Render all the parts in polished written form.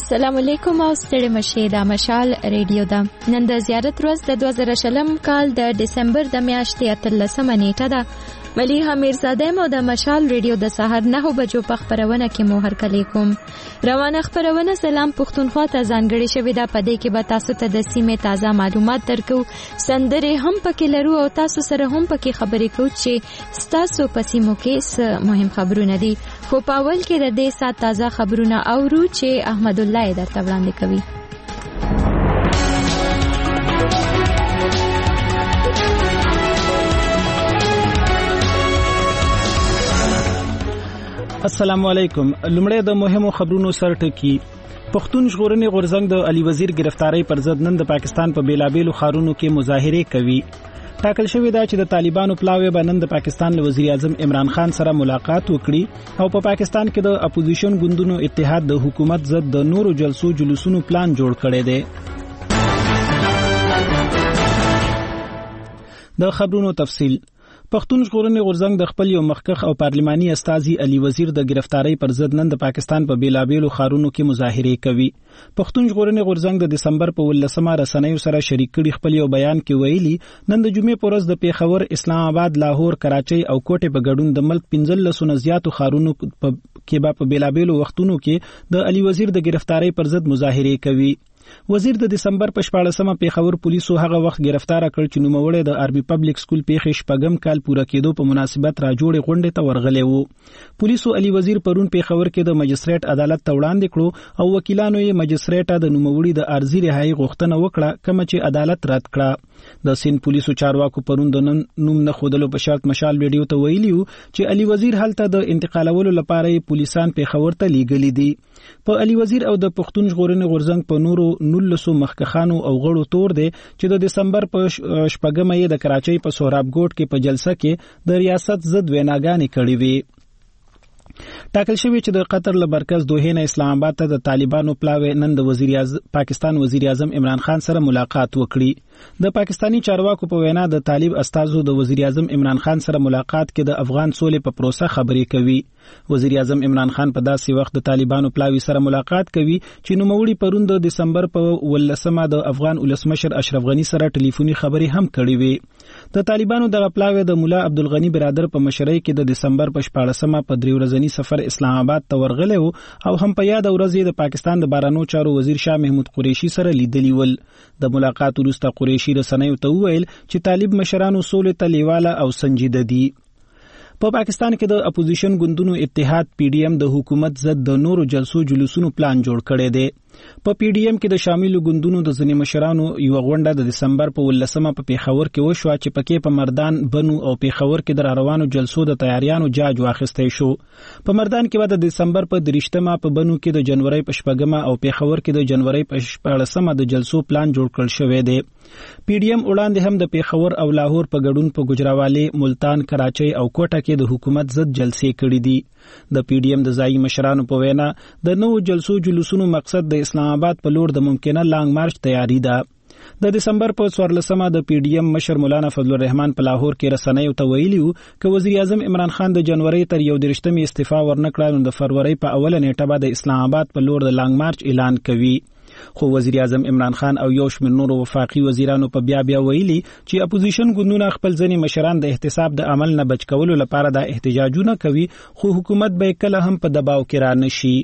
السلام علیکم او ستړي مشه د مشال ریډیو دا نن د زیارت ورځ د 2020 کال د دسمبر د میاشتې 13 نیټه ده. مليحه میرزاده مو د مشال ریډیو د سحر 9 بجو په خبرونه کې مو هر کلی کوم. روانه خبرونه سلام پښتونخوا ته ځانګړي شوی دا پدې کې به تاسو ته د سیمې تازه معلومات درکو، سندره هم پکې لرو او تاسو سره هم پکې خبرې کوو چې تاسو په سیمو کې څه مهم خبرونه دي. خو په اول کې د دې سات تازه خبرونه اورو چې احمد الله درته وړاندې کوي. السلام علیکم. لمړی د مهمو خبرونو سر ټکی. پښتون ژغورنې غورځنګ د علي وزیر گرفتاری پر ضد نن د پاکستان په بیلابیلو ښارونو کې مظاهره کوي. ټاکل شوی دا چې د طالبانو پلاوی به نن د پاکستان له وزیر اعظم عمران خان سره ملاقات وکړي او په پاکستان کې د اپوزیشن ګوندونو اتحاد د حکومت ضد د نورو جلسو جلوسونو پلان جوړ کړی دی. د خبرونو تفصیل. پښتون ژغورنې غورځنګ د خپل یو مخکخ او پارلماني استازي علي وزیر د گرفتاری پر ضد نن د پاکستان په بیلابیلو ښارونو کې مظاهره کوي. پښتون ژغورنې غورځنګ د دسمبر په 18 رسنیو سره شریک کړي خپل یو بیان کې ویلي نن د جمعې په ورځ د پیښور، اسلام آباد، لاهور، کراچۍ او کوټې په ګډون د ملک 15 نه زیاتو ښارونو کې په بیلابیلو وختونو کې د علي وزیر د گرفتاری پر ضد مظاهره کوي. وزیر د دسمبر په 14مه پیښور پولیسو هغه وخت گرفتار کړ چې نوموړی د آرمي پبلک سکول پیښې شپږم کال پوره کېدو په مناسبت راجوړې غونډې ته ورغلی وو. پولیسو علي وزیر پرون پیښور کې د مجستریټ عدالت ته وړاندې کړو او وکیلانو یې مجستریټ د نوموړي د عرضي رهایی غوښتنه وکړه کوم چې عدالت رد کړه. د سین پولیسو چارواکو پرون د نوم نه خودلو په شرط مشال ویډیو ته ویلیو چې علي وزیر هلته د انتقالولو لپاره پولیسان پیښور ته لیږلي دي. په علي وزیر او د پښتون ژغورنې غورځنګ په نورو 19 مخکخانو او غړو تور دی چې د دسمبر په 8مه د کراچۍ په سوراب ګوټ کې په جلسه کې د ریاست ضد ویناګانې کړې وي. ټاکل شوی چې د قطر له مرکز دوحې نه اسلام آباد ته د طالبانو پلاوی نن د پاکستان وزیر اعظم عمران خان سره ملاقات وکړي. د پاکستانی چارواکو په وینا د طالب استازو د وزیر اعظم عمران خان سره ملاقات کې د افغان سولې په پروسه خبرې کوي. وزیر اعظم عمران خان په داسې وخت د طالبانو پلاوی سره ملاقات کوي چې نوموړي پرون د دسمبر په 18مه د افغان ولسمشر اشرف غنی سره ټلیفوني خبرې هم کړې وي. د طالبانو دغه پلاوی د مولا عبدالغنی برادر په مشرۍ کې د دسمبر په 14مه په 3 ورځنی سفر اسلام آباد ته ورغلی وو او هم په یاد ورځ د پاکستان د بهرنیو چارو وزیر شاه محمود قریشي سره لیدلی ول. د ملاقات وروسته قریشي رسنیو ته وویل چې طالب مشرانو سولې ته لیواله او سنجیده دي. په پاکستان کې د اپوزیشن ګوندونو اتحاد پی ډی ایم د حکومت ضد د نورو جلسو جلوسونو پلان جوړ کړی دی. په پی ډی ایم کې د شامل ګوندونو د ځینې مشرانو یو غونډه د دسمبر په 18مه په پیښور کې وشوه چې پکې په مردان، بنو او پیښور کې د روانو جلسو د تیاریانو جاج واخیستی شو. په مردان کې به د دسمبر په 23مه، په بنو کې د جنوري په 4مه او پیښور کې د جنوري په 14مه د جلسو پلان جوړ کړل شوی دی. پی ډی ایم وړاندې هم د پیښور او لاهور په ګډون په ګجراوالي، ملتان، کراچۍ او کوټه کې د حکومت ضد جلسې کړې دي. د پی ډی ایم د ځایي مشرانو په وینا د نوو جلسو جلوسونو مقصد د اسلام آباد په لور د ممکنه لانګ مارچ تیاری ده. د دسمبر په 14مه د پی ډی ایم مشر مولانا فضل الرحمن په لاهور کې رسنیو ته ویلیو چې وزیر اعظم عمران خان د جنوري تر 31مې استعفا ورنکړه نو د فروری په اوله نیټه به د اسلام آباد په لور د لانګ مارچ اعلان کوي. خو وزیر اعظم عمران خان او یو شمېر نورو وفاقي وزیرانو په بیا ویلي چې اپوزیشن ګوندونه خپل ځینې مشران د احتساب د عمل نه بچ کولو لپاره د احتجاجونه کوي، خو حکومت به کله هم په دباو کې را نشي.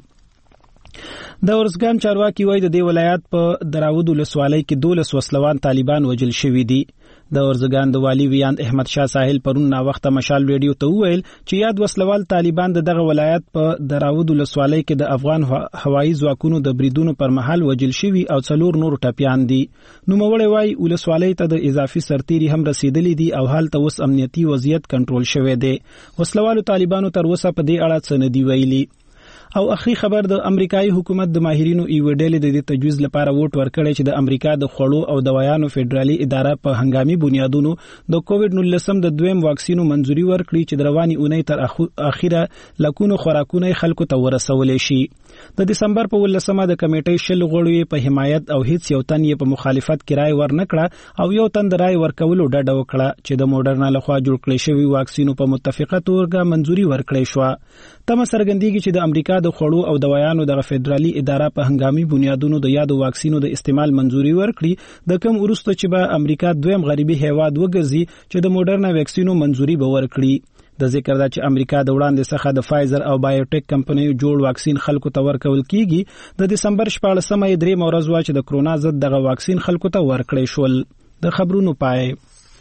د ورزګان چارواکي وایي د دې ولایت په دراود ولسوالۍ کې 12 وسلوان طالبان وژل شوي دي. د ورزګان د والی ویاند احمد شاه ساحل پرون نا وخته مشال ویډیو ته وویل چې یاد وسلوال طالبان دغه ولایت په دراود ولسوالۍ کې د افغان هوایي ځواکونو د بریدونو پر مهال وژل شوي او 4 نور ټپیان دي. نوموړی وایي ولسوالۍ ته د اضافي سرتیري هم رسیدلی دي او هلته اوس امنیتي وضعیت کنټرول شوی دی. وسلوالو طالبانو تر اوسه په دې اړه څه نه دي ویلي. او اخري خبر د امریکایي حکومت د ماهرینو ایو ډلې د تجویز لپاره ووټ ورکړی چې د امریکا د خوړو او دوايانو فدرالي اداره په هنګامي بنیادونو د کووډ-19 د دویم واکسینو منځوري ورکړي چې د رواني اونۍ تر اخیره لکونو خوراکونه خلکو ته ورسولې شي. د دسمبر په 18مه د کمیټې 10 غړو په حمایت او هیڅ یو تن یې په مخالفت کې رائے ورنکړه او یو تن د رائے ورکولو ډډه وکړه چې د موډرنا لخوا جوړ کړی شوی واکسینو په متفقه توګه منځوري ورکړی شو. تمه څرګندېږي چې د امریکا د خوړو او دوايانو د فدرالي اداره په هنګامي بنیادونو د یادو واکسینو د استعمال منځوري ورکړي د کم وروسته چې به امریکا دویم غریبي هیواد وګرځي چې د موډرنا واکسینو منځوري به ورکړي. د ذکر دا چې امریکا د وړاندې څخه د فایزر او بایوټیک کمپنیو جوړ واکسین خلکو ته ورکول کیږي. د دسمبر 14مه درې مورز وا چې د کرونا ضد دغه واکسین خلکو ته ورکړی شول. د خبرونو پای.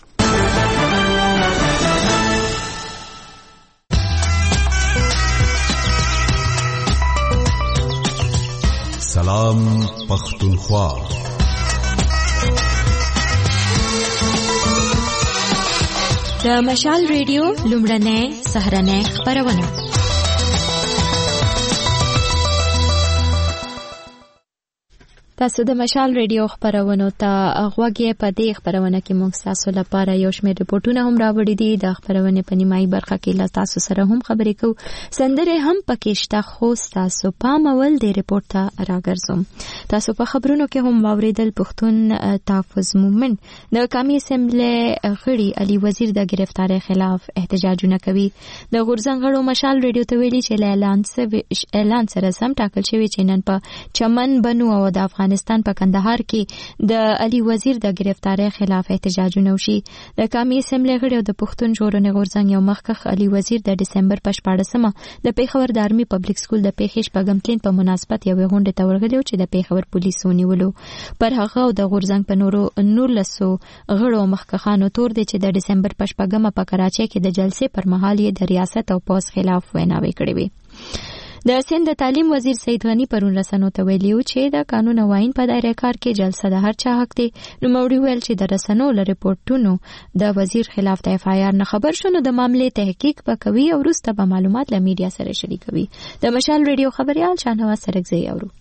سلام پختونخوا. د مشال ریډیو لومړنۍ سهارنۍ خبرونه. تاسو د مشال ریډیو خبرونو ته غوږی په دې خبرونه کې موږ تاسو لپاره یو شمېر ریپورتونه هم راوړي دي. د خبرونه په نیمایي برخه کې له تاسو سره هم خبرې کوو. سندره هم پکې شته خو تاسو پام اول د ریپورت ته راګرځوم. تاسو په خبرونو کې هم واوریدل پښتون تحفظ مومنت د قومي اسمبلی غړي علي وزیر د گرفتاری خلاف احتجاجونه کوي. د غورځنګ غړو مشال ریډیو ته ویلي چې اعلان سره سم ټاکل شوی چې نن په چمن بنو او د افغانستان په کندهار کې د علي وزیر د گرفتاری خلاف احتجاجونه وشي. د قومي اسمبلی غړي او د پښتون ژغورنې غورځنګ یو مخکښ علي وزیر د دسمبر په 14مه د پیښور د آرمي پبلک سکول د پیښې شپږم تلین په مناسبت یو غونډه ته ورغلي چې د پیښور پولیسو نیولو. پر هغه او د غورځنګ په نورو 19 غړو مخکښانو تور دي چې د دسمبر په 14مه په کراچۍ کې د جلسې پر مهال یې د ریاست او پوز خلاف ویناوې کړې وې. د سند د تعلیم وزیر سید غنی پرون رسنو ته ویلي چې د قانون او آئین په دایره کار کې جلسه د هر چا حق دی. نو موري ویل چې د رسنو له ریپورتونو د وزیر خلاف د اف آی آر نه خبر شونه د معاملې تحقیق وکوي او وروسته به معلومات له میډیا سره شریکوي. د مشال ریډیو خبريال شاهنواز سرکزی اورو.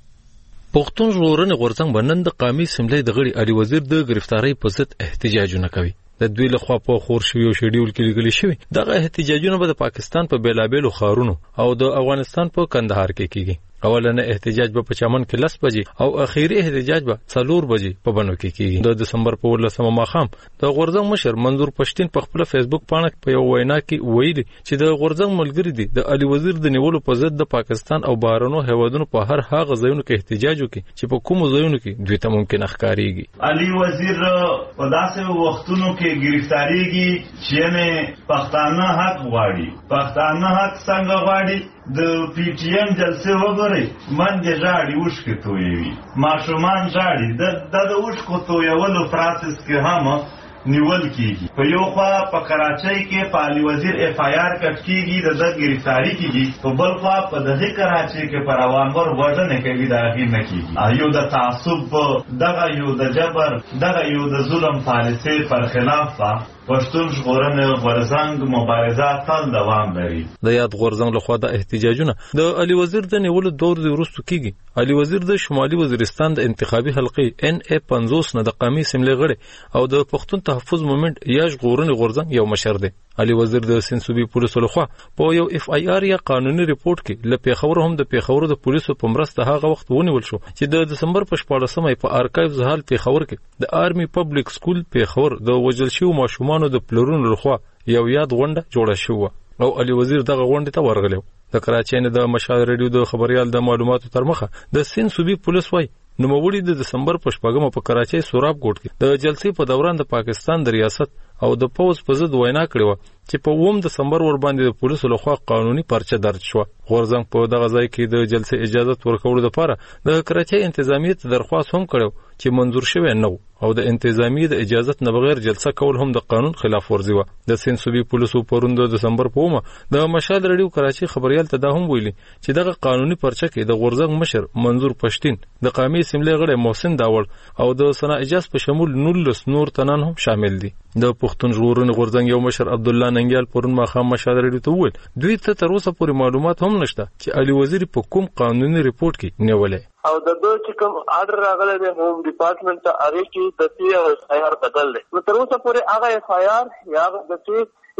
پښتون ژغورنې غورځنګ بنن د قومي اسمبلی د غړي علي وزیر د گرفتاری په ضد احتجاجونه کوي. د دوی له خوا په خور شوی او شیډول کې لګل شوی دغه احتجاجونه به د پاکستان په بیلابېلو ښارونو او د افغانستان په کندهار کې کیږي. اولنه احتجاج به په چمن کې 10 بجې او اخیری احتجاج به 4 بجې په بنو کې کیږي. د دسمبر په 14مه ماښام د غورځنګ مشر منظور پښتين په خپل فیسبوک باندې په یو وینا کې ویلي چې د غورځنګ ملګری دي د علي وزیر د نیولو په ضد د پاکستان او بهرنیو هیوادونو په هر هغه ځایونو کې احتجاج وکړي چې په کومو ځایونو کې دوی ته ممکن ښکاریږي. علي وزیر په داسې وختونو کې گرفتاریږي چې نه پښتانه حق غواړي. پښتانه حق څنګه غواړي؟ د پی ټی ایم جلسه وګورئ من دې ژاړي اوښکې تویوي ماشومان ژاړي د اوښکو تویولو پروسس کې هم نیول کیږي. په یو خوا په کراچۍ کې په علي وزیر اف آی آر کټ کیږي د گرفتاری کیږي په بل خوا په دغه کراچۍ کې پر روانور وژنه کوي دا غي نه کیږي. یو د تعصب دغه یو د جبر دغه یو د ظلم پالیسۍ پر خلاف پښتون ژغورنې غورځنګ مبارزه تل دوام لري. د یاد غورځنګ لخوا د احتجاجونه د علي وزیر د نیولو دور وروسته کیږي. علي وزیر د شمالي وزیرستان د انتخابي حلقې ان ای 50 نه د قومي اسمبلی غړي او د پښتون تحفظ مومنت یا ژغورنې غورځنګ یو مشر دی. علي وزیر د سنسوبي پولیسو لخوا په یو اف آی آر یا قانوني ریپورت کې له پیښور هم د پیښور د پولیسو په مرسته هغه وخت ونیول شو چې د دسمبر په 14مه په ارکایوز هال پیښور کې د آرمي پبلک سکول پیښور د وجل شوی ماشومانو د پلرونو لخوا یو یاد غونډه جوړه شوه او علي وزیر دغه غونډه ته ورغلی. د کراچۍ نه د مشال ریډیو د خبريال د معلوماتو تر مخه د سنسوبي پولیس وای نوموړي د دسمبر په 14مه په کراچۍ سوراب کوټ کې د جلسې په دوران د پاکستان د ریاست او د پوز په ضد وینا کړې و چې په 1 دسمبر ور باندې د پولیسو لخوا قانوني پرچه درج شو. غورځنګ په دغه ځای کې د جلسې اجازه ورکولو لپاره د کراچۍ انتظامیه ته درخواست هم کړو چې منظور شوی نه او د انتظامیه د اجازه نه بغیر جلسه کول هم د قانون خلاف ورزي و. د سنسوبي پولیسو پروند د دسمبر په 1 د مشال ریډیو کراچۍ خبريال ته دا هم ویلي چې دغه قانوني پرچه کې د غورځنګ مشر منظور پښتين د قومي اسمبلی غړي محسن داوړ او د سنا اجاز په شمول 19 نور تنان هم شامل دي. د پښتون ژغورنې غورځنګ یو مشر عبد الله ننګیال پرون ماښام مشال ریډیو ته وویل دوی ته تر اوسه پورې معلومات هم نشته چې علي وزیر په کوم قانوني ریپورت کې نیولې او د دوی چې کوم آرډر راغلی دی هوم ډپارټمنټ ته هغې کې د تی او اف آی آر بدل دی. نو تر اوسه پورې هغه اف آی آر یا هغه د تی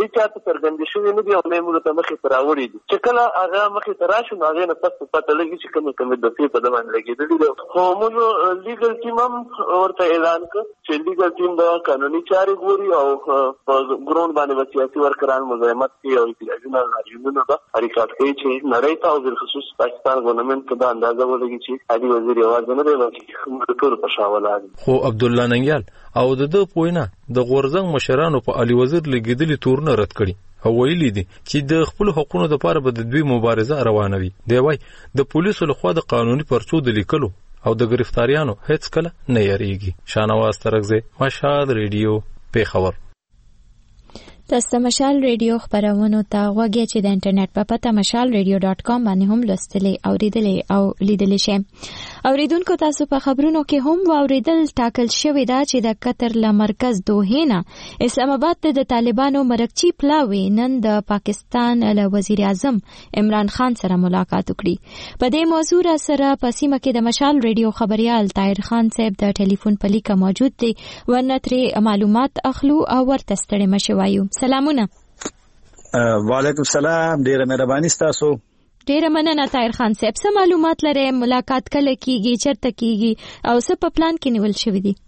هیڅ څه څرګند شوی نه دی او موږ ته مخې ته راوړي دي چې کله هغه مخې ته راشي نو هغې نه پس پته لګي چې کومې دفعې په ده باندې لګېدلي دي. خو موږ لیګل ټیم هم ورته اعلان کړ چې لیګل ټیم به قانوني چارې ګوري او په ګراوند باندې به سیاسي ورکران مزاحمت کوي او احتجاجونه ناریونونه به حرکات کوي چې نړۍ ته او بالخصوص پاکستان ګورنمنټ ته دا اندازه ولګي چې علي وزیر یوازې نه دی بلکې موږ ټول په شا ولاړ دي. خو عبدالله ننګیال او د ده پوینه د غورځنګ مشرانو په علي وزیر لګېدلي تورونه رد کړي او ویلي دي چې د خپل حقوقو لپاره به د دوی مبارزه روانه وي. دی وايي د پولیسو لخوا د قانوني پرچو د لیکلو او د گرفتاریانو هیڅ کله نه یریږي. شاهنواز ترکزی، مشال ریډیو، پیښور. تاسو مشال ریډیو خبرونو ته غوږی چې د انټرنیټ په پته mashalradio.com باندې هم لوستلې اوریدلې او لیدلې شئ. اوریدونکو تاسو په خبرونو کې هم اوریدل ټاکل شوی دا چې د قطر له مرکز دوحې نه اسلام آباد ته د طالبانو مرکچی پلاوی نن د پاکستان له وزیر اعظم عمران خان سره ملاقات وکړي. په دې موضوع سره په سیمه کې د مشال ریډیو خبريال طاهر خان صاحب د ټلیفون په لیکه موجود دی ورنه ترې معلومات اخلو او ورته ستړي مشوایو. سلامونه. وعلیکم السلام، ډیره مهرباني ستاسو. ډیره مننه طاهر خان صاحب. څه معلومات لرئ؟ ملاقات کله کیږي، چرته کیږي او څه په پلان کې نیول شوی دی؟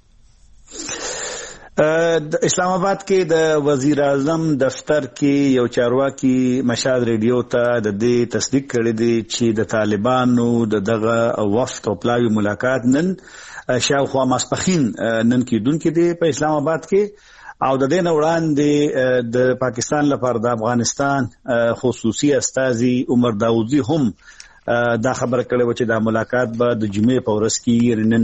اسلام آباد کې د وزیر اعظم دفتر کې یو چارواکي مشال ریډیو ته د دې تصدیق کړی دی چې د طالبانو دغه وفد او پلاوی ملاقات نن شاوخوا ماسپخین نن کېدونکې دی په اسلام آباد کې او د دې نه وړاندې د پاکستان لپاره د افغانستان خصوصي استازي عمر داودي هم دا خبره کړې و چې دا ملاقات به د جمعې په ورځ کې نن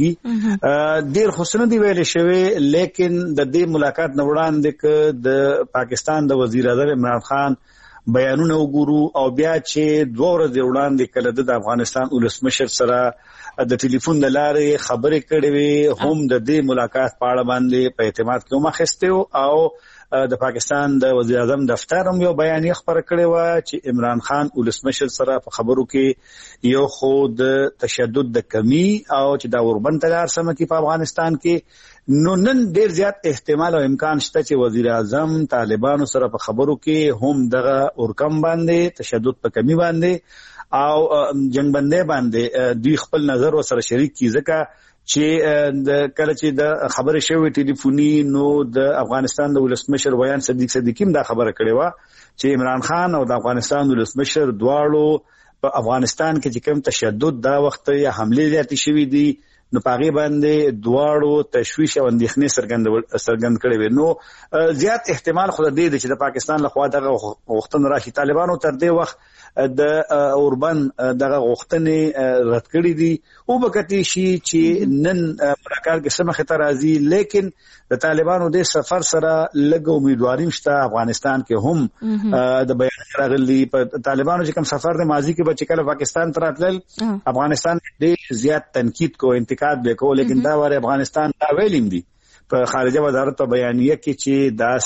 بکیږي. ډېر خوشنه دی ویل شوی، لیکن د دې ملاقات نه وړاندې ک د پاکستان د وزیر اعظم عمران خان بیانونه وګورو او بیا چې 2 ورځې وړاندې کله د افغانستان ولسمشر سره د ټلیفون د لارې خبرې کړې وي هم د دې ملاقات په اړه باندې په اعتماد کې مخسته او د پاکستان د وزیر اعظم دفتر هم یو بیانیه خبره کړې و چې عمران خان ولسمشر سره په خبرو کې یو خود تشدد د کمی او چې دا اوربند تلار سم کې په افغانستان کې نو نن ډیر زیات احتمال او امکان شته چې وزیر اعظم طالبانو سره په خبرو کې هم دغه اورکم باندې تشدد په کمی باندې او جنگ بندې باندې دوی خپل نظر سره شریک کی ځکه چې د کله چې د خبره شوی ټلیفوني نو د افغانستان د ولسمشر ویان صدیقیم دا خبره کړې و چې عمران خان او د افغانستان ولسمشر دواړو په افغانستان کې چې کوم تشدد دا وخت یا حمله زیاتې شوې دي نو پاغي باندې دواړو تشویش او اندېښنې سرګند کړې وي. نو زیات احتمال خو دې چې د پاکستان لخوا دغه غوښتنه راشي. طالبانو تر دې وخت د اوربن دغه غوښتنې رد کړې دي او بکتی شي چې نن ملاقات کې سمخه ترازی، لیکن د طالبانو د سفر سره لږ امیدواري شته. افغانستان کې هم د بیان راغلي په طالبانو چې کوم سفر د ماضي کې بچ کله پاکستان ته راتلل افغانستان ډېر زیات تنقید کو انتقاد وکړو، لیکن دا واره افغانستان دا ویلیم دي په خارجه وزارت په بیانیه کې چې دا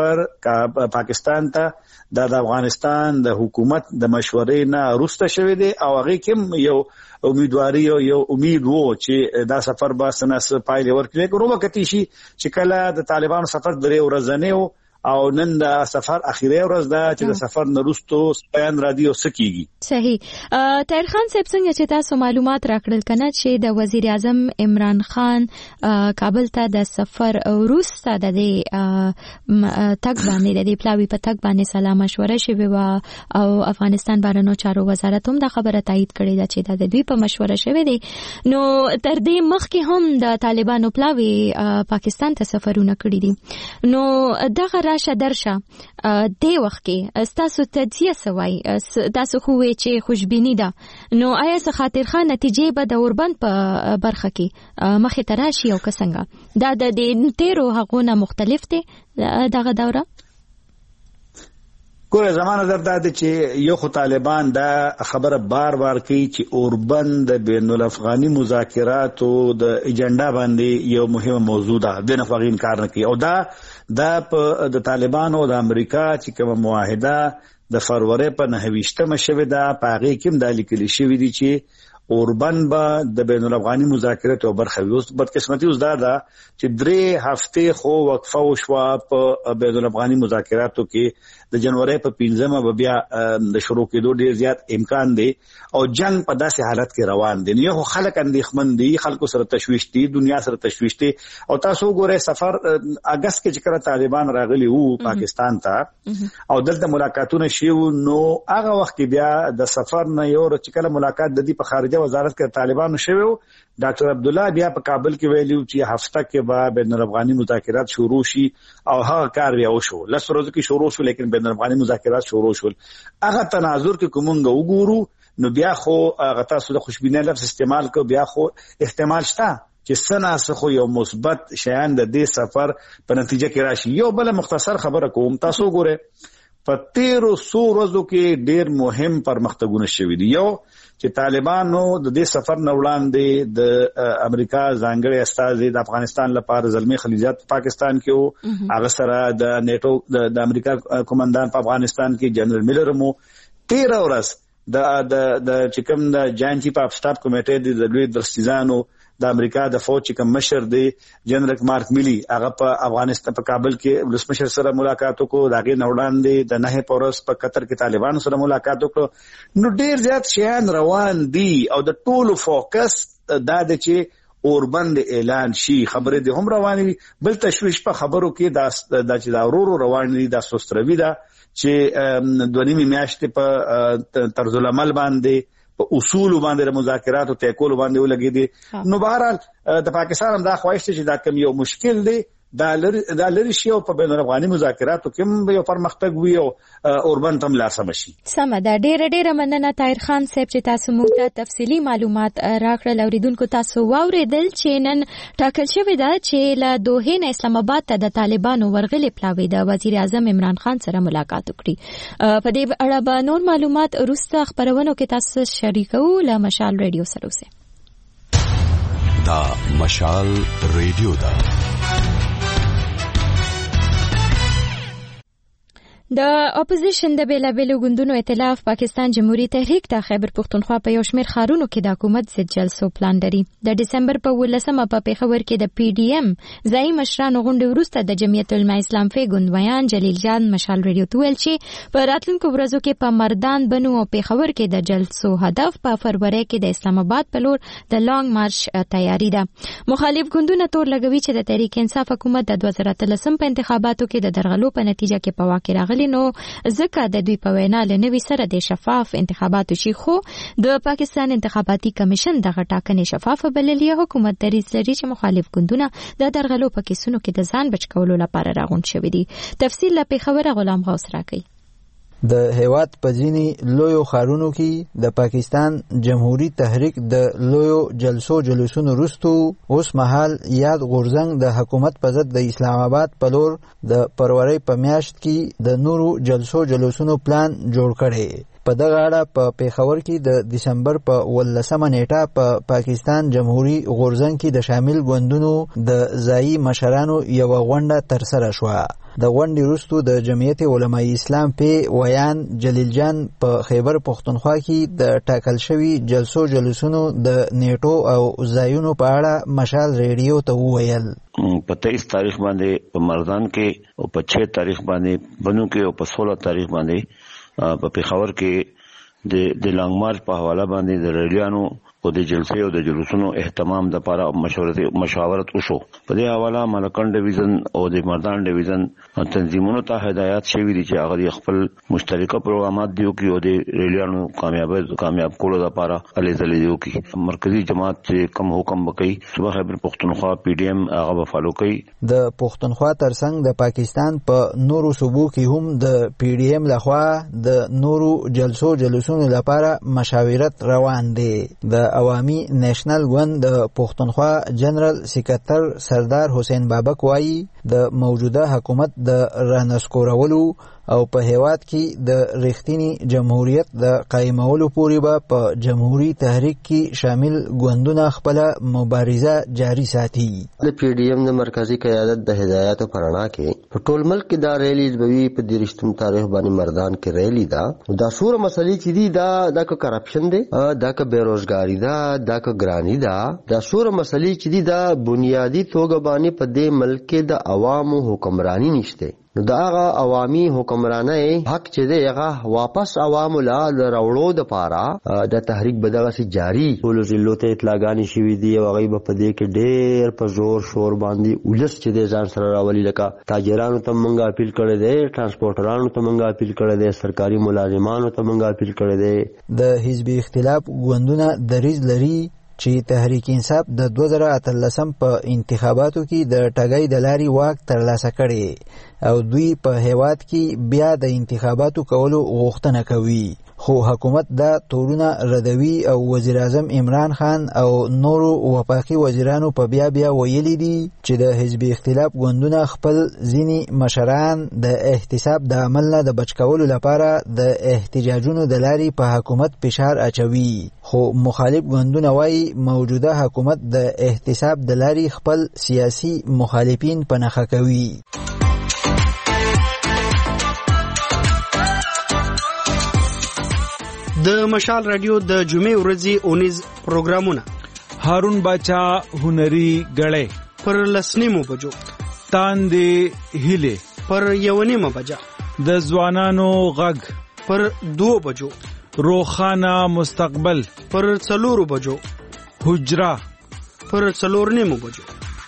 سفر پاکستان ته د افغانستان د حکومت د مشورې نه وروسته شوی دی او هغه کوم یو امیدواري او یو امید وو چې دا سفر به سناس پایله ورکړي. کومه کتی شي چې کله د طالبانو سفر درې ورځې او نن د سفر اخیری ورځ ده چې د سفر نرستو بیان را دی او سکیږي. صحیح. طاهر خان صاحب څنګه چې تاسو معلومات راکړل کنه چې د وزیر اعظم عمران خان کابل ته د سفر وروسته د تګ باندې د پلاوی په تګ باندې سلام مشوره شوی و او افغانستان بهرنیو چارو وزارت هم د خبره تایید کړې ده چې د دوی په مشوره شوی دی. نو تر دې مخکې هم د طالبانو پلاوی پاکستان ته سفرونه کړی دي. نو دغه راشه درشه دی وخت کې تاسو تجزیه سوای تاسو خو چې خوشبینی ده، نو آیا څه خاطر خان نتیجې به د اوربند په برخه کې مخې ته راشي او که څنګه دا د 13 حقونه مختلف دي دغه دوره؟ ګوره زما نظر دا دی چې یو خو طالبان دا خبره بار بار کوي چې اوربند د بین الافغاني مذاکراتو د ایجنډا باندې یو مهمه موضوع ده، د نفغې انکار نه کوي او دا په د طالبانو او د امریکا چې کومه معاهده د فروری په 29مه شوې ده په هغې کې هم دا لیکلي شوي دي چې اوربن به د بین الافغاني مذاکرات او برخه وي. اوس بدقسمتي اوس دا ده چې 3 هفته خو وقفه وشوه په بین الافغاني مذاکراتو کې. د جنوري په 15مه به بیا د شروع کېدو ډیر زیات امکان دی او جنگ په داسې حالت کې روان دي. نو خلک اندېښمن دي، خلکو سره تشويش دي، دنیا سره تشويش دي. او تاسو ګوره سفر اگست کې چې کله طالبان راغلي وو پاکستان ته او دلته ملاقاتونه شیو، نو هغه وخت بیا د سفر نه یو چې کله ملاقات د دې په خارجه وزارت کې طالبانو شوی، ډاکټر عبد الله بیا په کابل کې ویلو چې هفته کې به بین الافغاني مذاکرات شروع شي او هغه کار بیا وشو. لس ورځې کې شروع شو لیکن بین الافغاني مذاکرات شروع شول. هغه تناظر کې کومنګ وګورو نو بیا خو هغه تاسو د خوشبینه لفظ استعمال کو، بیا خو احتمال شته چې سناسه خو یو مثبت شیان د دې سفر په نتیجه کې راشي. یو بل مختصر خبره کوم، تاسو ګوره په 1300 ورځو کې ډیر مهم پرمختګونه شوي دي. یو چې طالبانو د دې سفر نه وړاندې د امریکا ځانګړي استازي د افغانستان لپاره زلمی خلیجات پاکستان کې وو، هغه سره د نیټو د امریکا کمانډان په افغانستان کې جنرال میلر مو 13 ورځ د چکم د جاینټ چیف اف سټاف کمیټې د لوی درستیزانو د امریکا د فوج چې کوم مشر دی جنرال مارک میلی، هغه په افغانستان په کابل کې ولسمشر سره ملاقات وکړو. داغه نوړان دی د 9 پورس په قطر کې طالبانو سره ملاقات وکړو. نو ډیر زیات شیان روان دي او د ټولو فوکس دا د چې اوربند اعلان شي خبره دي هم رواني. بل تشويش په خبرو کې دا چې دا ورو روان دي، دا سوستروي دا چې 2.5 میاشتې په طرز العمل باندې په اصول باندې مذاکرات او تکول باندې ولګي دي. نو بهرحال د پاکستان هم دا خواهش چې دا کم یو مشکل دی دا لری شی او په بین الافغاني مذاکراتو کې یو پرمختګ وي او اوربن تم لا سم شي. سم ده. ډېر مننه طاهر خان صاحب چې تاسو موږ ته تفصیلی معلومات راکړل. اوریدونکو تاسو واوریدل چې نن ټاکل شوی دا چې له دوحه نه اسلام آباد ته د طالبانو ورغلي پلاوی د وزیر اعظم عمران خان سره ملاقات وکړي. په دې اړه به نور معلومات وروسته خبرونو کې تاسو شریکو. له مشال ریډیو سره اوسئ. دا مشال ریډیو دا د اپوزیشن د بیلابیلو ګوندونو ائتلاف پاکستان جمهوریت تحریک ته خیبر پختونخوا په یو شمېر ښارونو کې د حکومت ضد جلسو پلان لري. د ډسمبر په 18مه په پېښور کې د PDM ځایي مشرانو غونډې وروسته د جمعیت العلماء اسلام فی ګوندویان جلیل جان مشال ریډیو ته ویل چې په راتلونکو ورځو کې په مردان بنو او پېښور کې د جلسو هدف په فروری کې د اسلام آباد په لور د لانګ مارش تیاری ده. مخالف ګوندونه تور لګوي چې د تحریک انصاف حکومت د 2013 په انتخاباتو کې د درغلو په نتیجه کې په واقع راغلی، نو ځکه د دوی په وینا له نوي سره د شفاف انتخاباتو شي. خو د پاکستان انتخاباتي کمیشن دغه ټاکنې شفافه بللې. حکومت دریځ لري چې مخالف ګوندونه د درغلو په کیسونو کې د ځان بچ کولو لپاره راغونډ شوي دي. تفصیل له پېښوره غلام غوث راکوي. د هیواد په ځینې لویو ښارونو کې د پاکستان جمهوریت تحریک د لویو جلسونو وروسته اوس مهال یاد غورځنګ د حکومت په ضد د اسلام آباد په لور د فروری په میاشت کې د نورو جلسونو پلان جوړ کړي. په دغه اړه په پېښور کې د دسمبر په 18مه نیټه په پاکستان جمهوریت غورځنګ کې د شامل ګوندونو د ځایي مشرانو یو غونډه ترسره شوه. د غونډې وروسته د جمعیت علماء اسلام پی ویان جلیل جان په خیبر پختونخوا کې د ټاکل شوی جلسونو د نیټو او ځایونو په اړه مشال ریډیو ته وویل. په 23 تاریخ باندې په مردان کې او په 6 تاریخ باندې بنو کې او په 16 تاریخ باندې په پېښور کې د لانګ مارچ په حواله باندې د ریلیانو او د جلسې او د جلوسونو اهتمام د لپاره مشاورت وشو. په دې حواله ملکن ډیویژن او د مردان ډیویژن تنظیمونو ته هدایت شوی دي چې هغه خپل مشترکه پروګرامات دیو کې او د ریلیانو کامیاب کولو لپاره الې ځلې دیو کې مرکزی جماعت چې کم حکم وکړي صبح خیبر پختونخوا PDM هغه به فالو کوي. د پختونخوا ترڅنګ د پاکستان په نورو صوبو کې هم د PDM لخوا د نورو جلسونو لپاره مشاورت روان دي. د عوامي نېشنل ګوند د پښتونخوا جنرال سکرټر سردار حسین بابک وایي د موجوده حکومت د رانسکورولو او په هیواد کې د رښتینی جمهوریت د قائمولو پورې به په جمهوری تحریک کې شامل ګوندونه خپل مبارزه جاری ساتي. د پی ډی ایم د مرکزی قیادت د هدایاتو پرانا کې په ټول ملک کې دا ریلی بوي په 30 تاریخ باندې مردان کې ریلی دا سور مسلې چې دي دا کرپشن دی، دا بیروزګاری دا ګرانی دا سور مسلې چې دي دا بنیادی توګه باندې په دې ملک کې د عوامو حکمرانی نشته. نو دا هغه عوامي حکمرانه حق چې دی هغه واپس عوامو لا راوړو د پاره د تحریک بدغه سي جاری ټول ضلعو ته اطلاعګانی شوې دي او هغه په دې کې ډېر په زور شور باندې ولس چې دی ځان سره راولي، لکه تاجرانو ته مونږه اپیل کړی دی، ترانسپورټرانو ته مونږه اپیل کړی دی، سرکاري ملازمانو ته مونږه اپیل کړی دی. د حزب اختلاف ګوندونه دریځ لري چې تحریک انصاف د 2018 په انتخاباتو کې د ټاګۍ د لاري واک ترلاسه کړي او دوی په هیواد کې بیا د انتخاباتو کولو غوښتنه کوي، خو حکومت دا تورونه ردوي او وزیر اعظم عمران خان او نورو وفاقي وزیرانو په بیا ویلي دي چې د حزب اختلاف ګوندونه خپل ځینی مشران د احتساب د عمل نه د بچ کولو لپاره د احتجاجونو د لاري په حکومت فشار اچوي، خو مخالف ګوندونه وايي موجوده حکومت د احتساب د لاري خپل سیاسي مخالفین په نښه کوي. د مشال رادیو د جمعې ورځې اونیز پروګرامونه: هارون باچا هنري غړې پر 10 بجو، تاندې هیله پر 1 بجا، د ځوانانو غږ پر 2 بجو، روخانه مستقبل پر 4 بجو، حجرا پر 4 بجو.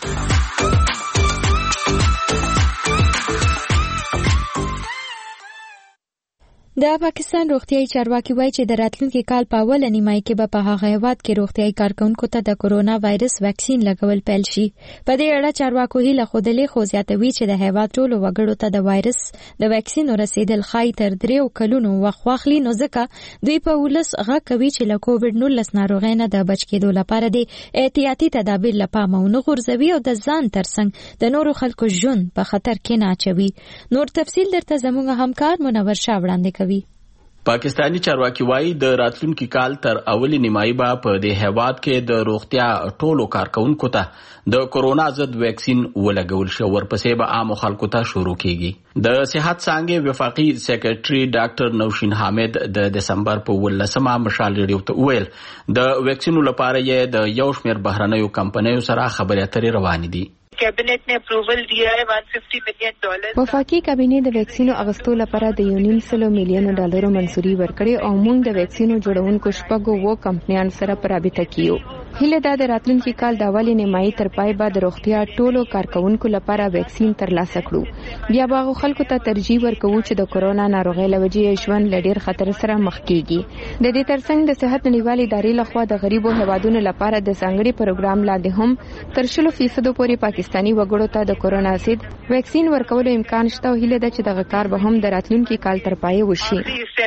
د پاکستان روغتیايي چارواکي وایي چې د راتلونکي کال په اوله نیمایي کې به په هغه هیواد کې روغتیايي کارکونکو ته د کورونا وایرس ویکسین لګول پیل شي. په دې اړه چارواکو هیله ښودلې، خو زیاتوي چې د هیواد ټولو وګړو ته د وایرس د ویکسین رسیدل ښایي تر 3 کلونو وخت واخلي، نو ځکه دوی په ولس غږ کوي چې له کووډ-19 ناروغۍ نه د بچ کېدو لپاره د احتیاطي تدابیر له پامه ونه غورځوي او د ځان ترڅنګ د نورو خلکو ژوند په خطر کې نه اچوي. نور تفصیل درته زموږ همکار منور شاه وړاندې کوي. پاکستانی چارواکي وایي د راتلونکي کال تر اولی نیمایي به په دې هیواد کې د روغتیا ټولو کارکونکو ته د کورونا ضد ویکسین ولګول شي، ورپسې به عام خلکو ته شروع کیږي. د صحت څانګې وفاقي سیکریټري ډاکټر نوشین حامد د دسمبر په 18 مشال ریډیو ته وویل د ویکسینو لپاره یې د یو شمېر بهرنیو کمپنیو سره خبرې اترې روانې دي. کابینټ نے اپروول دیا ہے $150 ملین. وفاقي کابینې د ویکسینو اغستو لپاره د $1.9 مليون منځوري ورکړې او موږ د ویکسینو جوړونکو شپږو کمپنیانو سره په رابطه کیو. هیله دا د راتلونکي کال د اولې نیمایي تر پای به د روغتیا ټولو کارکونکو لپاره ویکسین ترلاسه کړو. بیا به خلکو ته ترجیح ورکوو چې د کورونا ناروغۍ له وجې ژوند له ډېر خطر سره مخ کیږي. د دې ترڅنګ د صحت نړیوالې ادارې لخوا د غریبو هیوادونو لپاره د ځانګړي پروګرام لاندې هم تر 100% پورې پاکستاني وګړو ته د کورونا ضد ویکسین ورکولو امکان شته او هیله ده چې دغه کار به هم د راتلونکي کال تر پای وشي.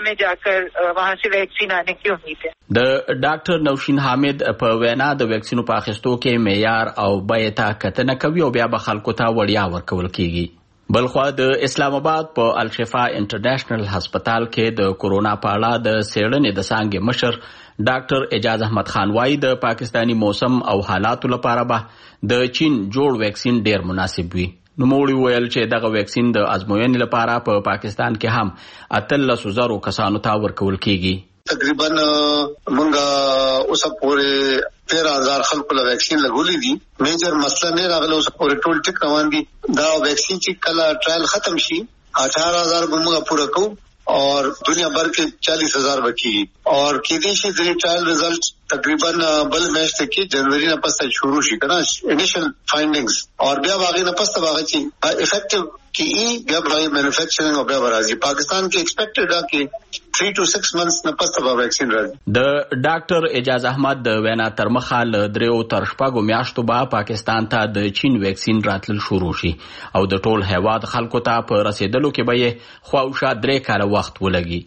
د ډاکټر نوشین حامد په وینا د ویکسینو په اخیستو کې معیار او بیه ته کتنه کوي او بیا به خلکو ته وړیا ورکول کیږي. بلخوا د اسلام آباد په الشفا انټرنیشنل هسپتال کې د کورونا په اړه د څېړنې د څانګې مشر ډاکټر اعجاز احمد خان وايي د پاکستانی موسم او حالاتو لپاره به د چین جوړ ویکسین ډیر مناسب وي. نوموړي ویل چې دغه ویکسین د ازموینې لپاره په پاکستان کې هم 13,000 کسانو ته ورکول کیږي. تقریبا مونږه اوس پورې 13,000 خلکو له ویکسین لګولې دي. میجر مسله نه راغله، اوس پورې ټول ټیک روان دي. دا ویکسین چې کله ټرایل ختم شي 18,000 مونږه پوره کوو اور دنیا भर के 40,000 बची और केदी से ट्रायल रिजल्ट तकरीबन बल मैच तक की जनवरी न पस्ता शुरू शी करना इनिशियल फाइंडिंग्स और बिया बागी न पस्ता बागी इफेक्टिव की बिया बागी मैन्युफैक्चरिंग और बिया बराजी पाकिस्तान के एक्सपेक्टेड है कि 3 to 6 months न पस्ता बा वैक्सीन राजी. د ډاکټر اعجاز احمد د وینا تر مخه ل 3 تر 4 میاشتو با پاکستان ته د چین ویکسین راتل شروع شي او د ټول هیواد خلکو ته په رسیدلو کې به خواوشا 3 کاله وخت ولګي.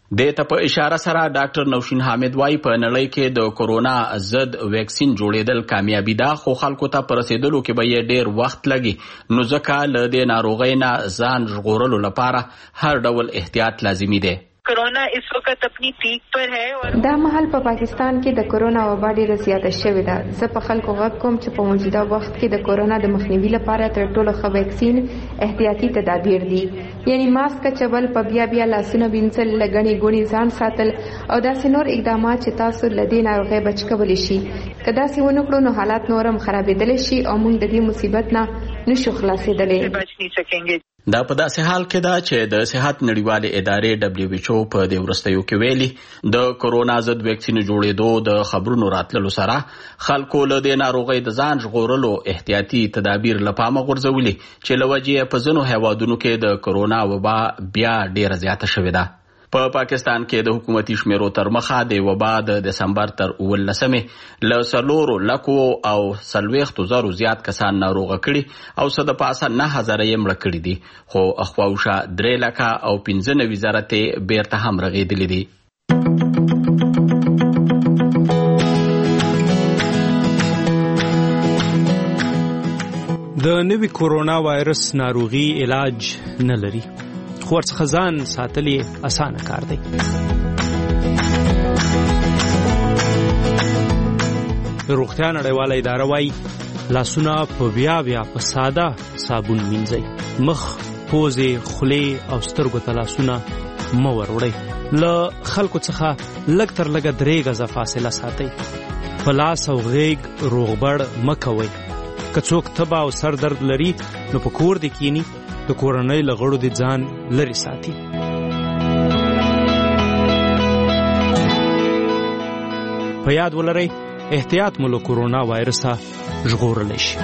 د ته په اشاره سره ډاکټر نوشین حامد وايي په نړۍ کې د کورونا ضد ویکسین جوړېدل کامیابی ده، خو خلکو ته پر رسیدلو کې به یې ډیر وخت لګي، نو ځکه له دې ناروغۍ نه ځان ژغورلو لپاره هر ډول احتیاط لازمي دی. कोरोना इस वक्त अपनी पीक पर है और دا مهال په پاکستان کې د کورونا وبا ډېره زیاته شوې ده. زه په خلکو غږ کوم چې په موجوده وخت کې د کورونا د مخنیوي لپاره تر ټولو ښه ویکسین احتیاطي تدابیر دي، یعنی ماسک اچول، په بیا لاسونه وینځل، له ګڼې ګوڼې ځان ساتل او داسې نور اقدامات چې تاسو له دې ناروغۍ بچ کولی شي. که داسې ونه کړو نو حالات نورم خرابېدلی شي او موږ د دې مصیبت نه نشو خلاصېدلی. دا په داسې حال کې ده چې د صحت نړیوالې ادارې WHO په دې وروستیو کې ویلي د کورونا ضد ویکسین جوړېدو د خبرونو راتللو سره خلکو له دې ناروغۍ د ځان ژغورلو احتیاطي تدابیر له پامه غورځولي چې له وجې په ځینو هیوادونو کې د کورونا وبا بیا ډېره زیاته شوې ده. په پاکستان کې د حکومتي شمیرو تر مخه د وبا د دسمبر تر 19 له 4,00,000 او 40,000 زیات کسان ناروغه کړي او څه د پاسه 9,000 یې مړه کړي دي، خو اخواوشه 3,00,000 او 15 وزارت بیرته هم رغېدلي دي. د نوي کورونا وایرس ناروغي علاج نه لري، خو ورڅخه ځان ساتل یې اسانه کار دی. روغتیا نړیواله اداره وایي لاسونه په بیا په ساده صابون مینځئ، مخ، پوزې، خولې او سترګو ته لاسونه مه وروړئ، له خلکو څخه لږ تر لږه 3 غزه فاصله ساتئ، په لاس او غیږ روغبړ مه کوئ، که څوک تبه او سر درد لري نو په کور دې کینی، د کورنۍ له غړو دې ځان لرې ساتي. په یاد ولرئ احتیاط مو له کورونا وایرسه ژغورلی شي.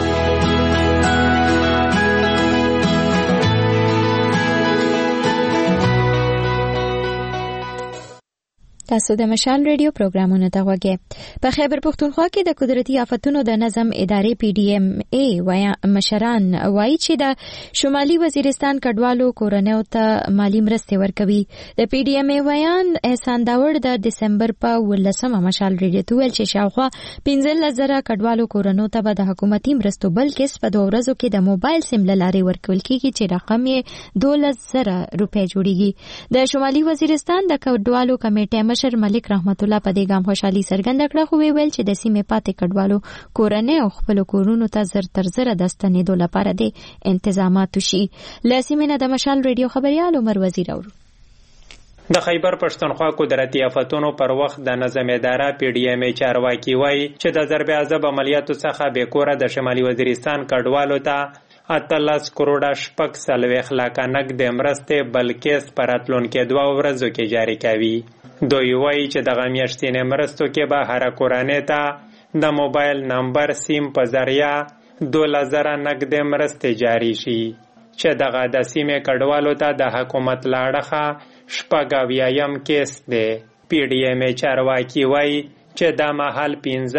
تاسو د مشال ریډیو پروګرامونه ته غوږی. په خیبر پښتونخوا کې د قدرتي آفتونو د نظم ادارې PDMA مشران وایي چې د شمالي وزیرستان کډوالو کورنیو ته مالی مرستې ورکوي. د PDMA ویان احسان داوړ د دسمبر په 19 مشال ریډیو ته ویل چې شاوخوا 15,000 کډوالو کورنیو ته به د حکومتي مرستو بل کس په 2 ورځو کې د موبایل سیم له لارې ورکول کیږي چې رقم یې 12,000 روپۍ جوړیږي. د شمالي وزیرستان د کډوالو کمیټې ملک رحمت الله په دې ګام خوشحالي څرګنده کړه، خو ویل چې د سیمې پاتې کډوالو کورنۍ او خپل کورونو ته زر تر زر د ستنېدو لپاره د انتظاماتو شي. له سیمې نه د مشال ریډیو خبریال عمر وزیر اورو. د خیبر پښتونخوا قدرتي آفتونو پر وخت د نظم اداره PDMA چارواکي وایي چې د ضرب عذاب عملیاتو څخه بې کوره د شمالي وزیرستان کډوالو ته 18 کروڑه 40 لکه نقد مرستې بلکې په راتلونکو 2 ورځو کې جاری کوي. دوی وایي چې دغه میاشتنې مرستو کې به هر کورنۍ ته د موبایل نمبر سیم په ذریعه 2,000 نقد مرستې جاری شي، چې دغه د سیمې کډوالو ته د حکومت له اړخه 80 کیس دی. PDMA چارواکي وایي چې دا مهال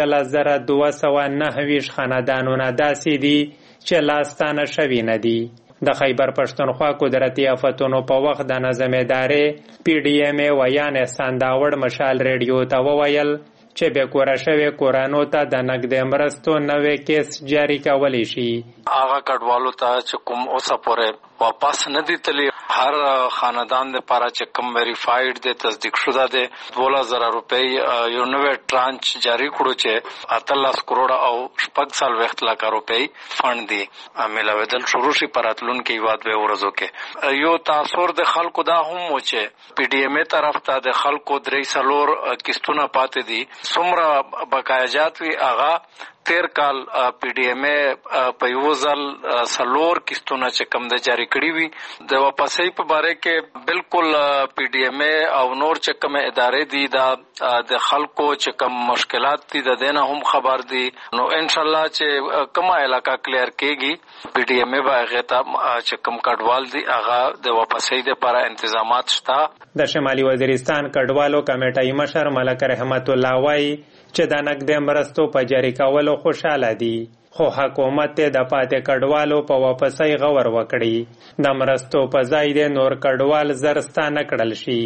15,229 خاندانونه داسې دي چې لاستانه شوي نه دي. د خیبر پښتونخوا قدرتي آفتونو په وخت د نظم ادارې PDMA ویان احسان داوړ مشال ریډیو ته وویل چې بې کوره شوي کورانو ته د نقد مرستو 90 کیس جاری کولی شي. هغه کډوالو ته چې کوم اوسه پورې واپس نه دي تللی، هر خاندان لپاره چې کوم ویریفاید دی، تصدیق شده دی، 12,000 روپۍ یو نوې ټرانچ جاری کړو چې 18 کروڑه او 40 لکه روپۍ فند دی ملاوېدل شروع شي په راتلونکو 2 ورځو کې. یو تاثر د خلکو دا هم و چې PDMA طرف ته د خلکو 3 کیستونه پاتې دي، څومره بقایاجات وي هغه 13 کال PDMA په یو ځل 4 کیستونه چې کوم د جاری کړی وي. د واپسۍ په باره کې بالکل PDMA او نور چې کوم ادارې دي دا د خلکو چې کوم مشکلات دي د دینه هم خبر دي، نو ان شاء الله چې کومه علاقہ کلیر کېږي PDMA به هغه ته چې کوم کډوال دي هغه د واپسۍ لپاره تنظیمات شته. د شمالي وزیرستان کډوالو کمیټې مشر ملک رحمت الله وایي چې د نقد مرستو په جاری کولو خوشاله دي، خو حکومت د پاتې کډوالو په واپسۍ غور وکړي، د مرستو په ځای د نور کډوال زرستانه کړل شي.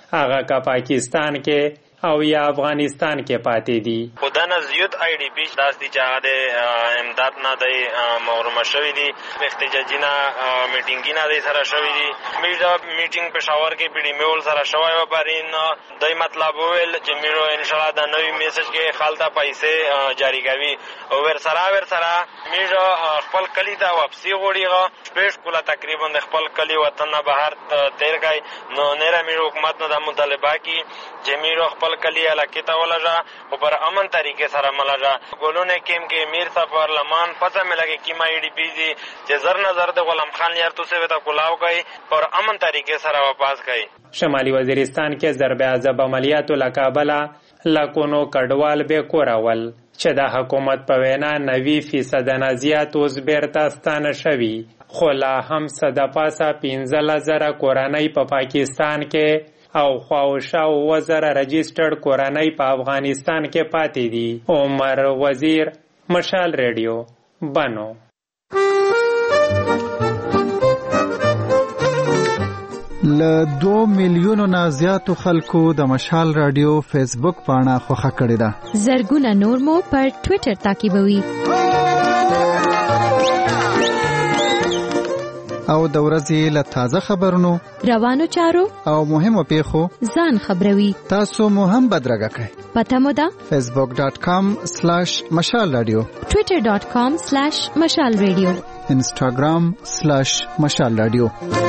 هغه کا پاکستان کې او یا افغانستان کې پاتې دي. خدانه زیات آی ډی پی داس دي چې د امداد نه دی محروم شوی دي، احتجاجینا میټینګینا دی سره شوی دي. میټینګ پېښور کې پی ډی میول سره شوی و پرین دای مطلب ویل چې میرو ان شاء الله د نوې میسج کې خالتا پیسې جاری کوي او ور سره میرو خپل کلی ته واپسی غوړیغه پېښ کوله تقریبا د خپل کلی وطن نه بهر تیر گئی نو نه میرو حکومت نه د مطالبه کی چې میرو خپل کلی علاقه ته ولجا او پر امن طریقې سره ملجا ګولونه کېم کې میر صاحب پارلمان پته ملګي کی ما ای ډی پی دي چې زر نظر د غلام خان یار تو سے وتا کولاو کوي پر امن طریقې سره واپس کوي. شمالي وزیرستان کې ضرب عذاب عملیاتو لکابلا لکونو کډوال به کورول چې د حکومت په وینا 90% نه زیات اوس بیرته ستانه شوي، خو لا هم صد پاسه 15,000 کورنۍ په پاکستان کې او خواوشاو 1000 رجسټرډ کورنۍ په افغانستان کې پاتې دي. عمر وزیر، مشال ریډیو، بنو. له 2 میلیونو نه زیاتو خلکو د مشال رادیو فیسبوک پاڼه خوښه کړې ده. زرګونه نور مو پر ټوئیټر تعقیبوي. او د ورځې له تازه خبرونو، روانو چارو او مهمو پیښو ځان خبروي. تاسو مو هم بدرګه کړئ. پته مو ده facebook.com/mashalradio، twitter.com/mashalradio، instagram/mashalradio.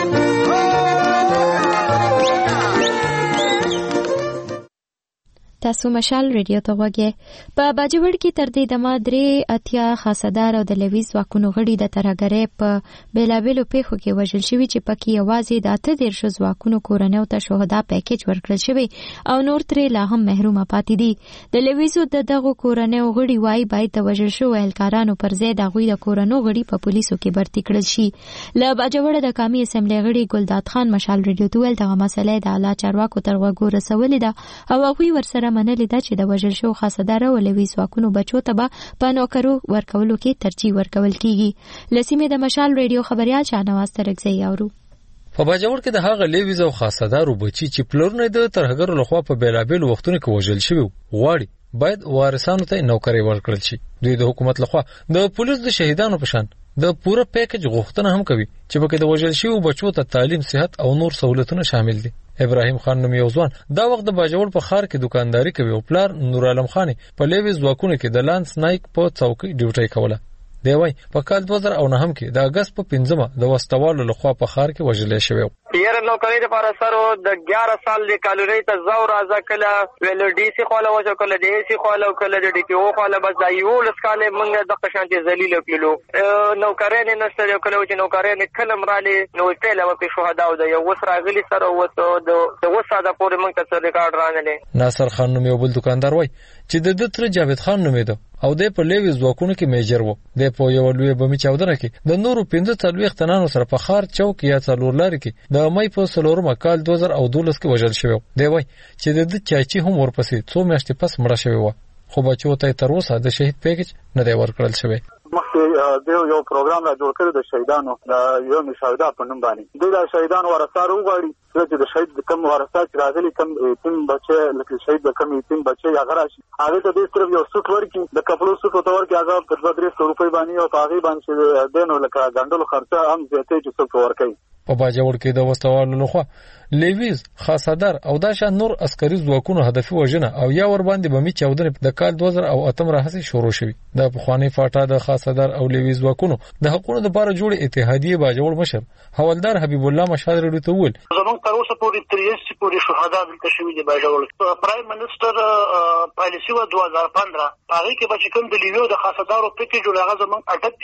تاسو مشال ریډیو ته وګورئ. په باجوړ کې تر دې د مادرې اتیا خاصدار او د لویز واکونو غړي د ترهګرۍ په بیلابېلو پیښو کې وژل شوي چې پکې یوازې د 38 واکونو کورنیو ته شهدا پیکیج ورکړل شوی او نور ترې لا هم محرومه پاتې دي. د لویزو د دغو کورنیو غړي وایي باید د وژل شوو اهلکارانو پر ځای د هغوی د کورنیو غړي په پولیسو کې برتي کړل شي. له باجوړ د قامي اسمبلی غړي ګلداد خان مشال ریډیو ته ویل دغه مسله د اعلی چارواکو تر غوږو رسولې ده او هغوی ورسره منلې ده چې د وژل شوو خاصدار او لویز واکونو بچو ته به په نوکرو ورکولو کې ترجیح ورکول کیږي. لسیمه د مشال ریډیو خبريال شاهنواز ترکزی اورو. په باجوړ کې د هغه لویز او خاصدارو بچي چې پلورنه د ترهګرو لخوا په بیلابېلو وختونو کې وژل شوی غواړي باید وارثانو ته نوکري ورکړل شي. دوی د حکومت لخوا د پولیس د شهیدانو په شان د پوره پیکیج غوښتنه هم کوي چې پکې د وژل شویو بچو ته تعلیم، صحت او نور سہولتونه شامل دي. ابراهیم خان نوم یو ځوان دا وخت د باجوړ په خار کې دکانداري کوي او پلار نور عالم خان په لیویز واکونو کې د لانس نایک په چوکۍ ډیوټي کوله. دی وای په کال 2009 کې د اگست په 15 د وستوالو لخوا په خار کې وژل شوی. یاره نوکری لپاره سره د 11 سال د کالوري ته زو راځه کله ویل ډي سي خاله وځه کله ډي سي خاله کله د ډي پی او خاله بس دا یو لسکاله موږ د قشانتي ذلیل کړلو. نوکری نه نشته کله چې نوکری نه کلم رالي نو پیله په شهدا او د یو وسره غلي سره وته د وساده پورې موږ ته ریکارډ رانلې. ناصر خان نوم یو بل دکاندار وای چې د دتر جاوید خان نوم دی او د په لیویز واکونو کې میجر وو. د په یو لوی بمی چاودنه کې د نورو 15 تنانو سره په خار چوک یا څلور لاري کې د مې په سلورم کال 2012 کې وژل شوی. دی وای چې د چاچی هم ورپسې 2 میاشتې پس مړ شوی و خو بچو ته تر اوسه د شهید پیکیج نه دی ورکړل شوی. مخکې یو پروګرام را جوړ کړی د شهیدانو د یو مشاهده په نوم باندې د شهیدانو ورثار وغواړي چې د شهید کم ورثات راغلي کم تیم بچي لکه شهید د کم تیم بچي هغه راشي هغه ته د صرف یو سوت ورکی د کپلو سوت تور کې هغه په 200 روپۍ باندې او هغه باندې دینو لکه غندلو خرڅه هم زیاتې چې څوک ورکړي. په باجوړ کې د وستوالو لخوا لیویز، خاصدار او دا شان نور عسکري ځواکونو هدفي وژنه او یا ور باندې بمی چاودنه د کال 2008 راهسي شروع شوې. د پخوانی فاټا د خاصدار او لیویز ځواکونو د حقوقو لپاره جوړ اتحادیه باجوړ مشر حوالدار حبیب الله مشال ریډیو ته ویل زموږ تر اوسه پورې 83 پورې شهدا دلته شوي دي باجوړ. پرایم منسٹر پالیسی و 2015 هغه کې به کوم د لیویو د خاصدارو پیکیج هغه زموږ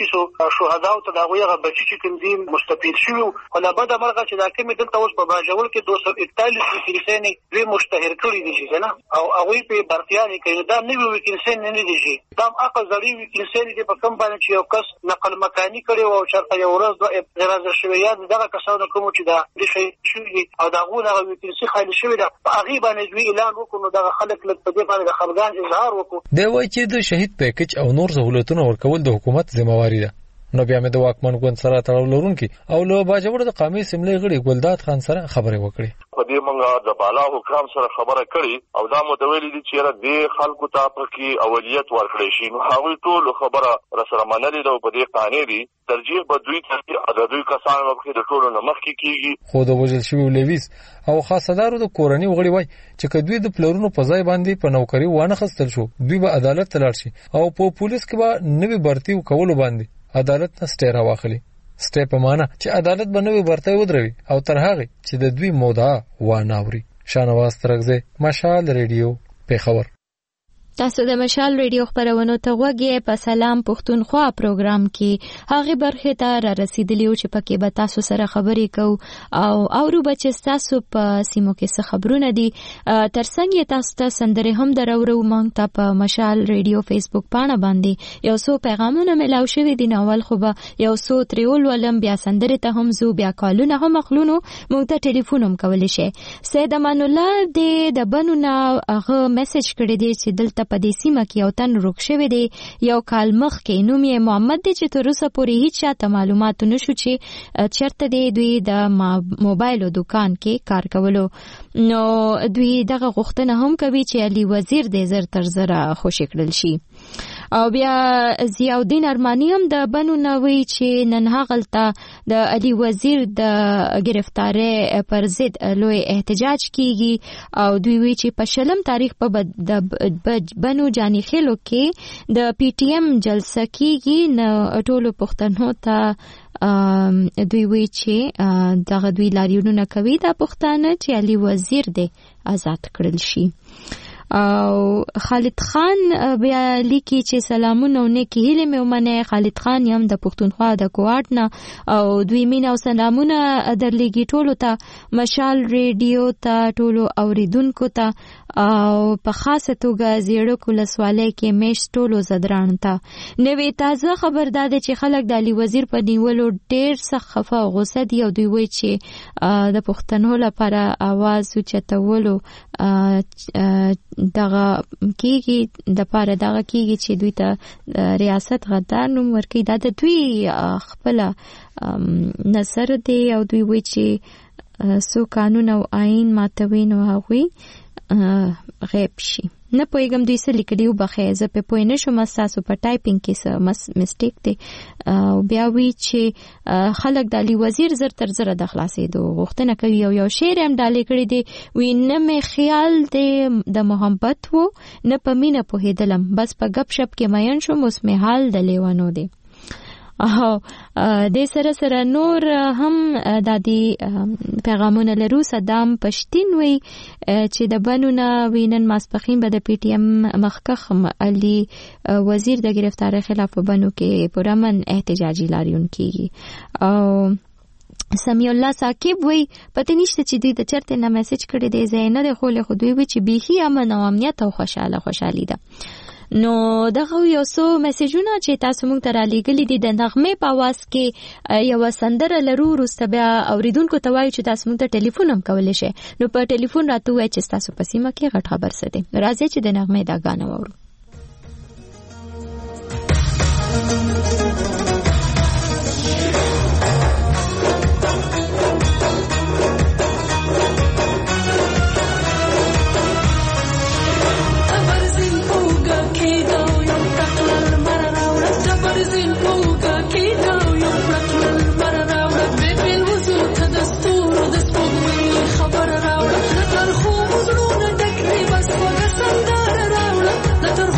38 شهدا او تداویغه بچی چې کوم دي مستفید شوي ولا بعد مرغه چې دا کومې دلته اوس په باجوړ کې 241 وکیلسنې وی مشتهر کړی دي ځنه او هغه په برتیاني کې دا نوې وکیلسنې نه دي چې دا عقل زړی وکیلسنې دي په کوم باندې چې یو کس نقل مکانی کړي او چرته یو ورځ د اعتراض شوی یا دغه کسانو کوم چې دا د شي شوی او دا غوونه وکیلسي خالي شوی دا هغه باندې دوی اعلان وکړو دغه خلک لږ په دې باندې خبرګان اظهار وکړو. دی وایي چې د شهید پیکیج او نور سہولتونو ورکول د حکومت ذمہواری ده. نو بیا مې د واکمن ګوند سره تړاو لرونکي او له باجوړ د قومي اسمبلی غړي ګلداد خان سره خبرې وکړې. په دې مونږه د بالا حکام سره خبره کړې او دا مو د ویلي دي چې د خلکو ته پکې اولویت ورکړي شي. نو هغه ټول خبره سره منلې ده په دې قانون دي ترجیح به دوی ته د دوی کسانو په د ټولو نمخ کې کیږي. خو د وجل شوی لویس او خاصدارو د کورنۍ وغړي وای چې کدوې د پلرونو په ځای باندې په نوکری وانه خستل شو دوی به عدالت ته لاړ شي او په پولیس کې به نوې برتي کولو باندې عدالت نه سټیر واخلي. سټیپ معنا چې عدالت به نوې برتي ودروي او تر هغه چې د دوی مودعا واناوري. شانواز ترغزه مشال ریډیو پیښور. تاسو د مشال ریډیو خبرونو ته غوږی په سلام پښتونخوا پروګرام کې هغه برخه ته را رسیدلی او چې پکې به تاسو سره خبرې کوو او اورو بچ تاسو په سیمو کې څه خبرونه دي. ترڅنګ تاسو ته سندره هم درورو مونږ ته په مشال ریډیو فیسبوک پاڼه باندې یو څو پیغامونه ملاو شوي دي. اول خو به یو څو تریول ولم بیا سندره ته هم زو بیا کالونه هم مخلونو مونږ ته ټلیفون هم کولی شي. سید امان الله د بنونه هغه میسج کړی دی چې دلته په دې سیمه کې یو تن روک شوی دی یو کال مخ کې. نوم یې محمد دی چې تر اوسه پورې هیڅ چاته معلومات نشو چې چیرته دی. دوی د موبایل دکان کې کار کولو. نو دوی دغه غوښتنه هم کوي چې علي وزیر دې زر تر زره خوشی کړل شي. او بیا ضیاءالدین ارمانی هم د بنو نووي چې نن هغلته د علي وزیر د گرفتاری پر ضد لوی احتجاج کیږي او دوی وی چې په شلم تاریخ په بنو جانی خیلو کې د پی ټی ایم جلسه کیږي. نو ټولو پښتنو ته دوی وی چې دغه دوی لاریونونه کوي د پښتانه چې علي وزیر دې آزاد کړل شي. او خالد خان بیا لیکي چې سلامونه او نیکی هیله مې ومنه. خالد خان یم د پښتونخوا د کوارټ نه او دوی مين او سلامونه درلېږي ټولو ته مشال ریډیو ته ټولو اوریدونکو ته او په خاصه توګه زیړو کولسوالۍ کې میش ټولو زدران ته. نوې تازه خبر ده چې خلک د علي وزیر په نیولو ډېر سخت خفه او غوسه دي او دوی وایي چې د پښتنو لپاره आवाज اوچتولو دغه کیږي د پاره دغه کیږي چې دوی ته ریاست غدار نوم ورکړي. دا د دوی خپل نظر دی او دوی وایي چې سو قانون او آئین ماتوي نو هغوی غیب شي. نه پوهیږم دوی څه لیکلي وبخښئ زه پې پوه نه شوم ستاسو په ټایپینګ کې څه مسټیک دی. بیا وی چې خلک د علي وزیر زر تر زره د خلاصېدو غوښتنه کوي او یو شعر هم ډالې کړی دی وی نه مې خیال دی د محبت و نه په مینه پوهېدلم بس په ګپ شپ کې مین شوم اوس مې حال د لیوانو دی. د سره نور هم د دې پیغامونه لرو. صدام پښتين وی چې د بنونه وینن ماسپخین به د پی ټی ایم مخکخ علي وزیر د گرفتاری خلاف بنو کې پرامن احتجاجي لاریون کیږي. او سمیع الله ثاقب وی پته نشته چې دوی د چرته نه میسج کړی دی زینه د خو له خو دوی چې بیخي امن او امنیت او خوشحالي ده. نو دغه یو څو میسجونه چې تاسو موږ ته را لېږلي دي د نغمې په आवाज کې یو سندره لرو وروسته بیا اوریدونکو ته وایو چې تاسو موږ ته ټلیفون هم کولی شئ. نو په ټلیفون راته ووایئ چې تاسو په سیمه کې غټ خبر څه دی. راځئ چې د نغمې دا ګانه واورو. خبر راوړه تر خو مزړونه ټکري بس وګ سندره راوړه تر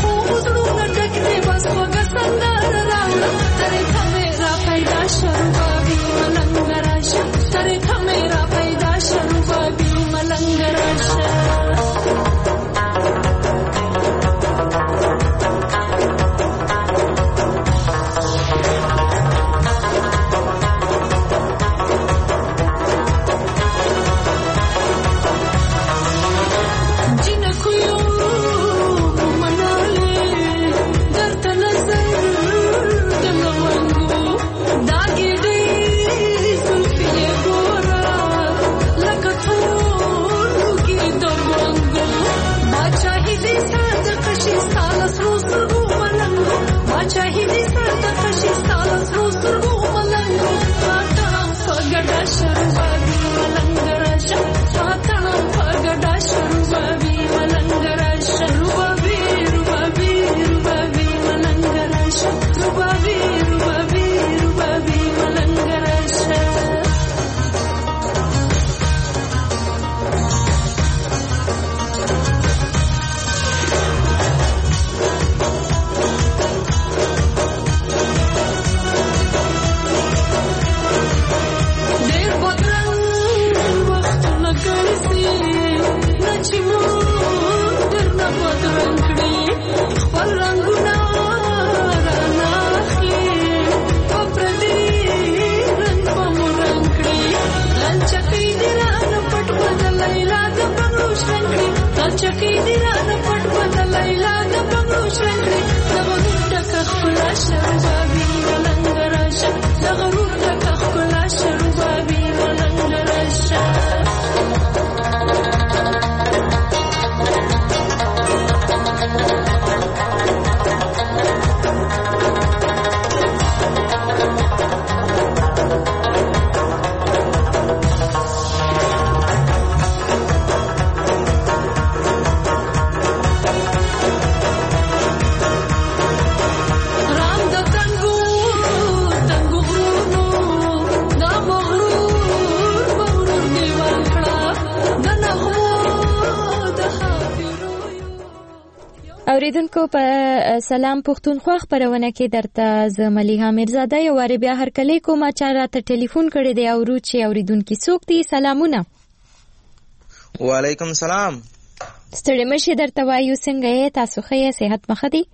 اوریدونکو په سلام پښتونخوا خبرونه کې درته ز ملیحه میرزاده یو واری بیا هر کله کومه چاره ته ټلیفون کړی دی او چې اوریدونکو څوک دي سلامونه. وعلیکم سلام. ستړي مشه درته وایو څنګه تاسو ښه صحت مخ دي؟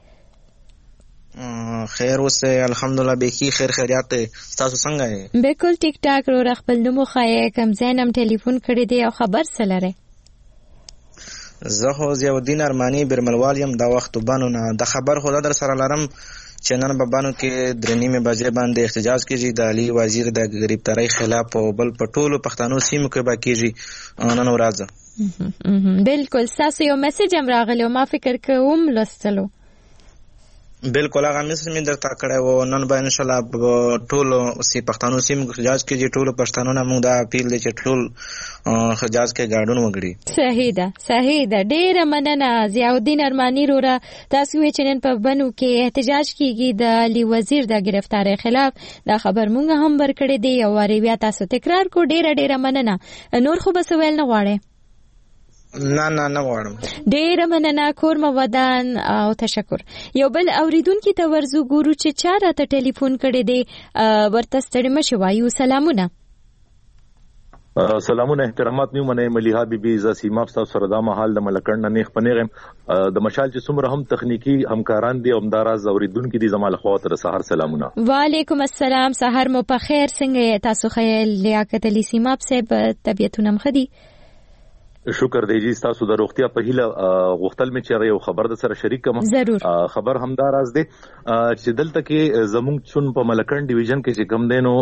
خیر اوسه الحمدلله به خیر خیریت تاسو څنګه یې؟ بالکل ټیک ټاک رو خپل نوم خای کم زینم ټلیفون کړی دی او خبر سره زه خو ضیاءالدین ارمانی برملوال یم دا وخت وبانو نه د خبر خو در سره لرم چې نن په بانو کې درنیمه بجې باندې احتجاج کیږي د علي وزیر د غریبترۍ خلاف او بل په ټولو پښتنو سیمو کې به کیږي نن ورځ. بالکل تاسو یو میسج هم راغلی او ما فکر کوم لوستلو. بالکل هغه میسج مې درته کړی و. نن به ان شاء الله ټول سی پښتنو سیمو کې احتجاج کیږي. ټول پښتنو نه موږ دا اپیل دی چې ټول احتجاج کې ګاډون وګړي. صحیح ده ډیره مننه ضیاءالدین ارمانی رورا. تاسو چې نن په بنو کې احتجاج کیږي د علي وزیر د گرفتاری خلاف دا خبر مونږ هم ورکړی دی او واری بیا تاسو تکرار کو. ډیره مننه. نور خو بس ویل نه غواړئ؟ نه غواړم. ډیره مننه کور مو ودان او تشکر. یو بل اوریدونکو ته ورزو ګورو چې چاره ته ټلیفون کړی دی ورته ستړي مشه وایو. سلامونه. سلامونه احترامات نیو منه ملیحه بیبي ز سیما تاسو سره د محل د ملکند نه خپنیغم د مشال چې څومره هم تخنیکی همکاران دي همداراز اوریدونکو دي زمال خواته د سحر سلامونه. وعلیکم السلام. سحر مو په خیر. څنګه تاسو خیر لیاقت علی سیما په طبيعتونه مخدي؟ شکر دی جی تاسو د روغتیا په هیله غوښتل مې چې یو خبر د سره شریک کوم. خبر همدار از دی چې دلته کې زمونږ چون په ملکند ډیویژن کې چې کم دینو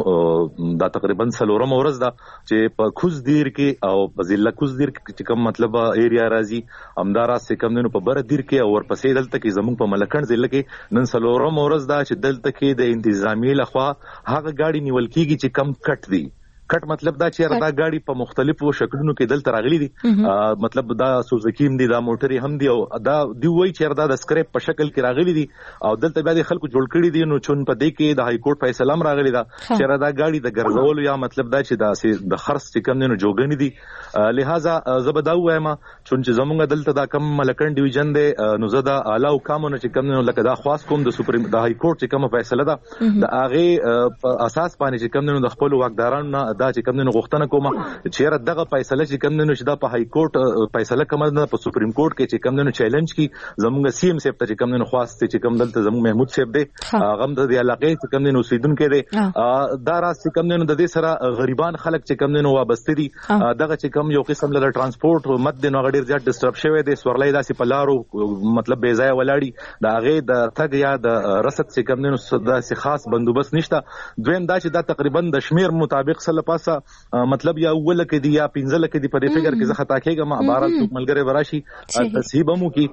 دا تقریبا سلورم ورځ دا چې په کوز دیر کې او په ضلع کوز دیر کې چې کوم مطلب ایریا راځي همدار از چې کم دینو په بر دیر کې او ورپسې دلته کې زمونږ په ملکند ضلع کې نن سلورم ورځ دا چې دلته کې د انتظامی لخوا هغه گاډي نیول کیږي چې کم کټ دی. کټ مطلب دا چې دا گاډي په مختلفو شکلونو کې دلته راغلي دي. مطلب دا سوزوکی دي دا موټري هم دي او دا دی وای چې دا د سکریپ په شکل کې راغلي دي او دلته بیا د خلکو جوړ کړي دي. نو چون په دې کې د های کورټ فیصله هم راغلي دا چې دا گاډي د ګرځولو یا مطلب دا چې د خرڅ چې کم نه جوړګنی دي. لہذا زبدا وایم چون چې زمونږ دلته دا کم ملکند ډیویژن دی نو زدا اعلی حکامونه چې کم نه لکه دا خاص کوم د سپریم د های کورټ چې کوم فیصله ده د هغه اساس باندې چې کم نه د خپل واکدارانو دا چې کوم نه غوښتنه کومه چې دغه فیصله چې کوم نه شدا په های کورټ فیصله کوم نه په سپریم کورټ کې چې کوم نه چیلنج کی زموږ سی ام سیب ته چې کوم نه خواسته چې کوم دلته زموږ محمود صاحب دی هغه د علاقې چې کوم نه اوسیدونکو دی دا راست چې کوم نه د دې سره غریبان خلک چې کوم نه وابسته دي دغه چې کوم یو قسم له ترانسپورت مد نه غډیر زیات ډسټرب شوی دی. سورلای داسې په لارو مطلب بے ځای ولاړی دا هغه د تګ یا د رسد چې کوم نه داسې خاص بندوبست نشته. دویم دا چې دا تقریبا د شمیر مطابق سره پاسه مطلب یا اول کې دی یا 15 کې دی په فکر کې زه خطا کېږم عبارت ملګری وراشي تصحیح مو کی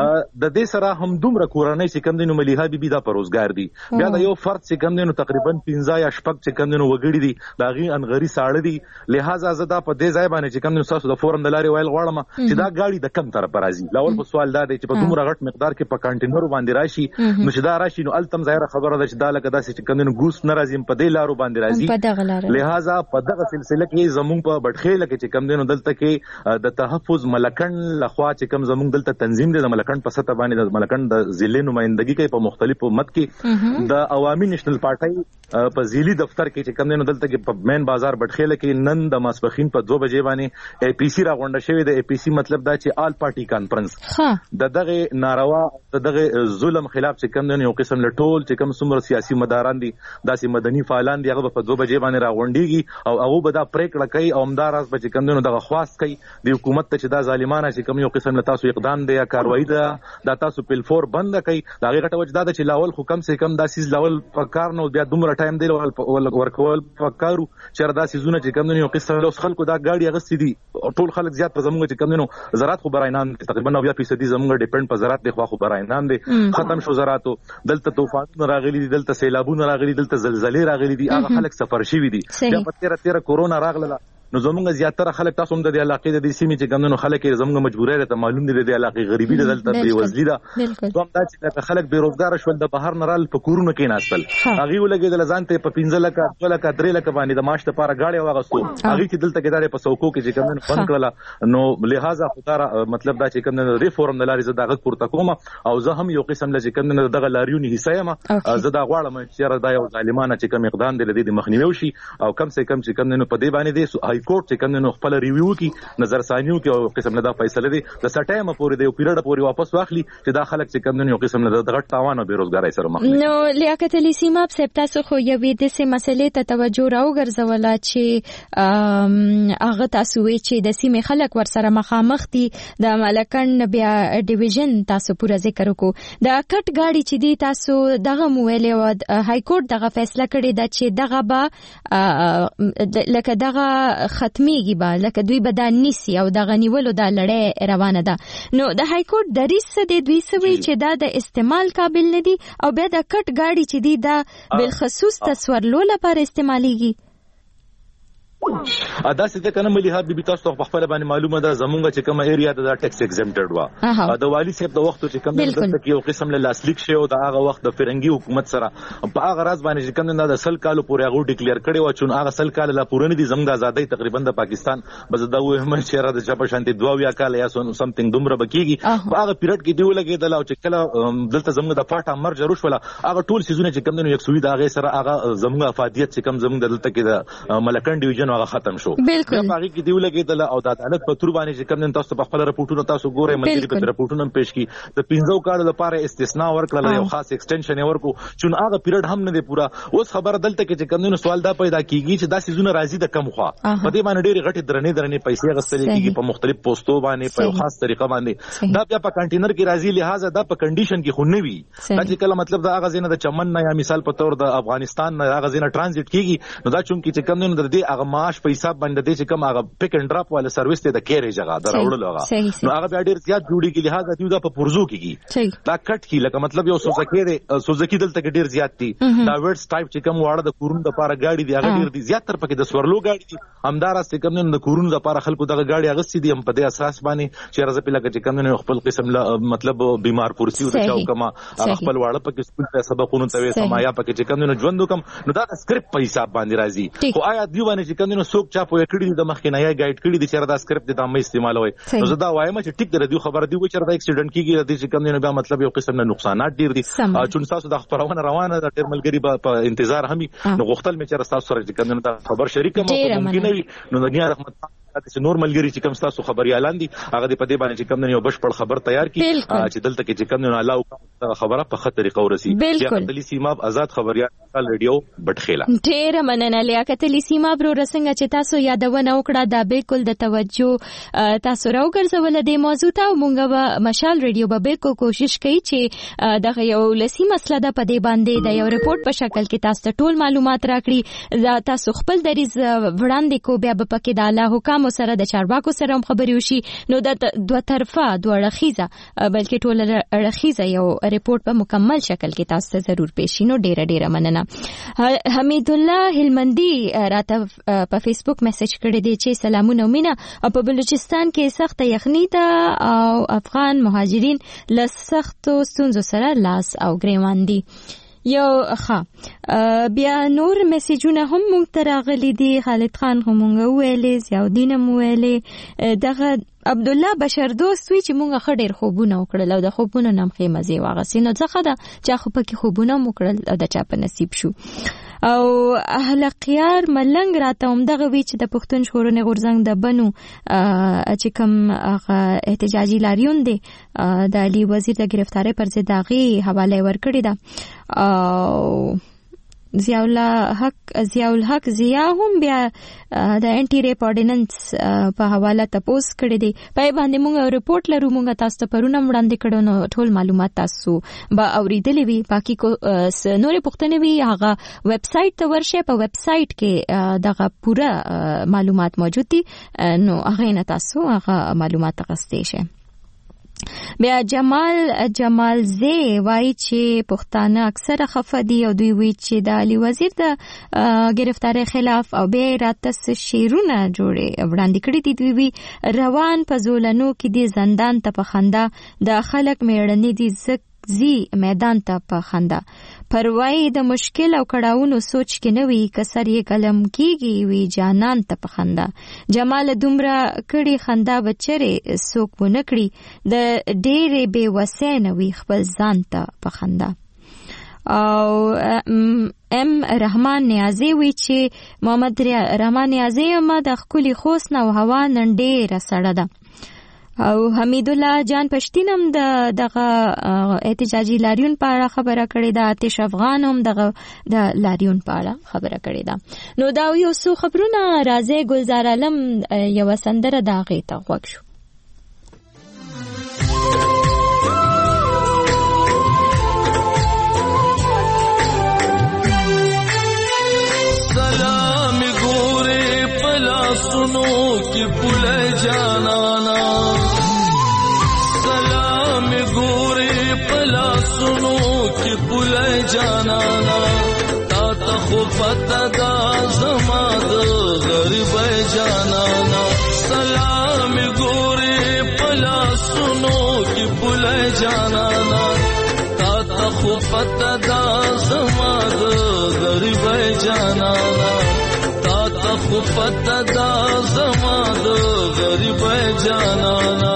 د دې سره هم دومره کورنۍ چې کم دینو ملیحه بیبي دا پروزګار دي. بیا دا یو فرد چې کم دینو تقریبا 15 یا شپږ چې کم دینو وګړي دي دا غي انغری ساړه دي. لہذا زه دا په دې ځای باندې چې کم دینو تاسو د فورم د لاري ویل غواړم چې دا گاډي د کم طرف راځي. لاول په سوال دا دی چې په دومره غټ مقدار کې په کانټینر باندې راشي نو چې دا راشي نو التم ظاهره خبره ده چې دا لکه داسې چې کم دینو ګوس نه راځي په دې لارو باندې راځي. لہذا په دغه سلسله کې زمونږ په بټخېله کې چې کم دینو دلته کې د تحفظ ملکند لخوا چې کم زمونږ دلته تنظیم دی د ملکند په سطح باندې د ملکند د ضلع نمائندګي کوي په مختلفو مد کې د عوامي نېشنل پارټي په ضلعي دفتر کې چې کم دینو دلته کې په مین بازار بټخېله کې نن د ماسپخین په 2 بجې باندې اي پي سي راغونډه شوې د اي پي سي مطلب دا چې آل پارټي کانفرنس د دغه ناروا د دغه ظلم خلاف چې کم دینو یو قسم لټول چې کم څومره سیاسي مداران دي داسې مدني فعالان دي هغه په 2 بجې باندې راغونډيږي او هغه به دا پریکړه کوي او همداراز به چې کم دینو دغه خواست کوي د حکومت ته چې دا ظالمانه چې کم یو قسم له تاسو اقدام دی یا کاروایی ده دا تاسو په فور بند کوي. دا غیرته وجدا ده چې لاول حکم سه کم داسې لاول پکار نو بیا دومره ټایم دی ورکول پکارو چې دا سيزونه چې کم دینو قصه له خلکو دا گاډي غستی دي ټول خلک زیات په زموږ چې کم دینو زراعت خو براینان تقریبا 90% زموږ ډیپند په زراعت دی خو براینان دي ختم شو زراعتو دلته طوفان راغلي دي دلته سیلابونه راغلي دلته زلزلې راغلي دي هغه خلک سفر شي دي بیا په 13 کورونا راغله نو زمونږ زیاتره خلک تاسو هم د علاقې د دې سیمې چې ګندنو خلک زمونږ مجبورای ته معلوم دي د علاقې غریبي د دلته بې وزلي ده کوم دا چې خلک بیروزګار شول د بهر نرال په کورونو کې ناستل هغه ولګېدل ځان ته په 15 لک 2 لک 3 لک باندې د معاش لپاره گاډي واغستو هغه چې دلته کې داري په سوکو کې چې ګندنو بند کړل نو لہذا خدای مطلب دا چې ګندنو ریفورم د لارې زده غږ پورته کوم او زه هم یو قسم لږ ګندنو دغه لاریونی حصہ یم زه دا غواړم چې دا یو ظالمانه چې کوم اقدام دی د مخنیوي وشي او کم سے کم چې ګندنو په دې باندې دی هاي کورټ چې ګندنو خپل ریویو کې نظر ثانیو کې او قسم نه دا فیصله دی د سټایم پورې د یو پیریډ پورې واپس واخلي چې دا خلک چې ګندنو قسم نه د غټ تاوان او بیروزګاری سره مخ دي. نو لیاقت علي سیماب صاحب تاسو خو یوې د سیمې مسلې ته توجه راوګرځوله چې هغه تاسو وی چې د سیمې خلک ورسره مخامخ دي د ملکن بیا ډیویژن تاسو پورا ذکر وکړو د کټ گاډي چې دی تاسو دغه مویلې و هاي کورټ دغه فیصله کړې ده چې دغه به لکه دغه ختميږي به لکه دوی به دا نیسي او دغه نیولو دا لړۍ روانه ده نو د هاي کورټ دریس څه دی دوی سوي چې دا د استعمال قابل نه دي او بیا د کټ گاډي چې دی دا بالخصوص تصورلو لپاره استعماليږي ادا څه کنه ملي هاب بي تاسو په خپل باندې معلومه ده زمونږ چې کومه ایریا ده ټیکس ایگزمپټډ وا د والی صاحب د وخت چې کوم دلته کې یو قسم له لاسلیک شي او د هغه وخت د فرنګي حکومت سره په هغه راز باندې چې کوم د سل کالو پورې هغه ډیکلیئر کړي و چې هغه سل کال لا پورې دي زموږ ازادۍ تقریبا د پاکستان بس دا وې هم چې را د چا په شانتي 2 کال یا سمثینګ دومره بکیږي په هغه پیریډ کې دی ولګېدل او چې کله دلته زموږ د پټه مرج روش ولا هغه ټول سيزونه چې کوم د 100 د هغه سره هغه زموږ افادیت چې کوم زموږ دلته کې د ملکن ډیویژن هغه ختم شو بالکل هغه کې دی ولګېدل او د عدالت په تور باندې چې کوم تاسو په خپل رپورټونو تاسو ګورئ ملګری په رپورټونو پیش کی د 15 کال لپاره استثناء ورکړل یو خاص ایکسټنشن ورکو چې هغه پیریډ هم نه دی پورا اوس خبر دلته کې چې کوم سوال دا پیدا کیږي چې دا سيزونه راځي د کم خوا په دې باندې ډېری غټي درنې پیسې غستل کیږي په مختلف پوسټو باندې په خاص طریقه باندې دا بیا په کنټینر کې راځي لہذا دا په کنډیشن کې خو نه وي دا چې کله مطلب دا هغه زینه د چمن نه یا مثال په تور د افغانستان نه هغه زینه ټرانزیټ کیږي نو دا چون کې چې کوم د دې هغه معاش په حساب باندې د چې کوم هغه پک اینڈ ډراپ والا سرویس ته د کیریج هغه دراوړل هغه نو هغه بیا ډیر زیات جوړیږي لہذا دیو دا په پرزو کیږي دا کټ کی لکه مطلب یو سوزکی دلته کې ډیر زیات دي دا ورډز ټایپ چې کوم واړه د کورونو لپاره گاډي دی هغه ډیر دي زیات تر پکې د سورلو گاډي دي همدارس چې کوم د کورونو لپاره خلکو دغه گاډي اغستې دي هم په دې اساس باندې چې راځي په لکه چې کوم خپل قسم مطلب بیمار پورسي او چاو کما خپل واړه پکې سکول ته سبقونه ته سمایا پکې چې کوم ژوند کوم نو دا سکرپټ په حساب باندې راځي خو آیا دیو باندې چې کوم سوق چا په کړي د مخکې نه یا گایډ کړي د چیرې دا سکرپټ د عامه استعمالوي نو زه دا وایم چې ټیک در دی خبر دی و چې دا اکسیډنټ کیږي د چې کوم نه بیا مطلب یو قسم نه نقصانات ډیر دي چون تاسو د خبرونه روانه د ډیر ملګری په انتظار همي نو غختل مې چې تاسو سره چې کوم نه خبر شریک ممکن وي نو د دنیا رحمت چې نور ملګری چې کوم تاسو خبريالان دي هغه په دې باندې چې کوم نه یو بشپړ خبر تیار کړي چې دلته کې چې کوم نه الله خبره په خطر طریقه ورسي لیاقت علي سیماب آزاد خبريال رادیو بټخیلا ډیر مننه لیاقت علي سیماب رو رسنګ چې تاسو یادونه وکړه دا بالکل د توجه تاسو راوګرځول د موضوع ته مونږ به مشال رادیو به بالکل کوشش کوي چې دغه یو لسی مسله ده په دې باندې د یو ریپورت په شکل کې تاسو ټول معلومات راکړي تاسو خپل دریز وړاندې کو بیا په کې د الله حکم سره د چارواکو سره هم خبري وشي نو د دوه طرفه دوه رخیزه بلکې ټول رخیزه یو ریپورت په مکمل شکل کې تاسو ته ضرور پېښ نو ډیره مننه حمید الله هلمندي راته په فیسبوک میسج کړی دی چې سلامونه مینا په بلوچستان کې سخت یخني ده او افغان مهاجرین له سختو ستونزو سره لاس او ګریوان دي یو بیا نور میسجونه هم مونږ ته راغلي دي خالد خان هم مونږ ویلې زیاودین هم ویلې دغه عبد الله بشر دوست وی چې مونږه خډیر خوبونه وکړل او د خوبونو نام خې مزه واغسي نو ځکه دا چې خو پکې خوبونه وکړل او د چا په نصیب شو او اهلقیار ملنګ راته هم دغه وی چې د پښتون ژغورنې غورځنګ د بنو چې کوم احتجاجي لاریون دي د علي وزیر د گرفتاری پر ضد هغه حواله ورکړی ده او ضیاء الحق ضیا هم بیا د انټي ریپ اورډیننس په حواله تپوس کړی دی په باندې موږ ریپورت لرو موږ تاسو ته پرونه وړاندې کړو نو ټول معلومات تاسو به اوریدلې وي باقي کو نورې پوښتنې وي هغه ویب سټ ته ورشه په ویب سټ کې دغه پوره معلومات موجود دي نو هغه نه تاسو هغه معلومات غوښتئ شئ بیا جمال زی وایي چې پښتانه اکثره خفه دي او دوی وایي چې د علي وزیر د گرفتاری خلاف او بیا راته شیرونه وړاندې کړي دي. دوی وی روان په زولنو کې دي زندان ته په خندا د خلک میړني دي زی میدان ته په خندا پروايي د مشکل او کړهونو سوچ کې نه وي کسر یې قلم کیږي وی جانان ته په خندا. جمال دومره کړي خندا بچره سوک ونه کړي د ډېرې بے وسه نه وي خپل ځان ته په خندا. او ام رحمان نیازی وی چې محمد رحمان نیازی ما د خولي خوس نه او هوا نن ډېره سړه ده. او حمید الله جان پښتین هم دغه احتجاجي لاریون په اړه خبره کړې ده. آتش افغان هم دغه د لاریون په اړه خبره کړې ده. نو دا یو څو خبرونه راځي. ګلزار عالم یو سندره دا غي ته غوښ شو. سلام ګورې پلا سنو کې پوله جانانا سنو کی پوله جانانا تا تا خو پتا دا زما د غریب جانانا سلام ګورې پلا سنو کی پوله جانانا تا تا خو پتا دا زما د غریب جانانا تا تا خو پتا دا زما د غریب جانانا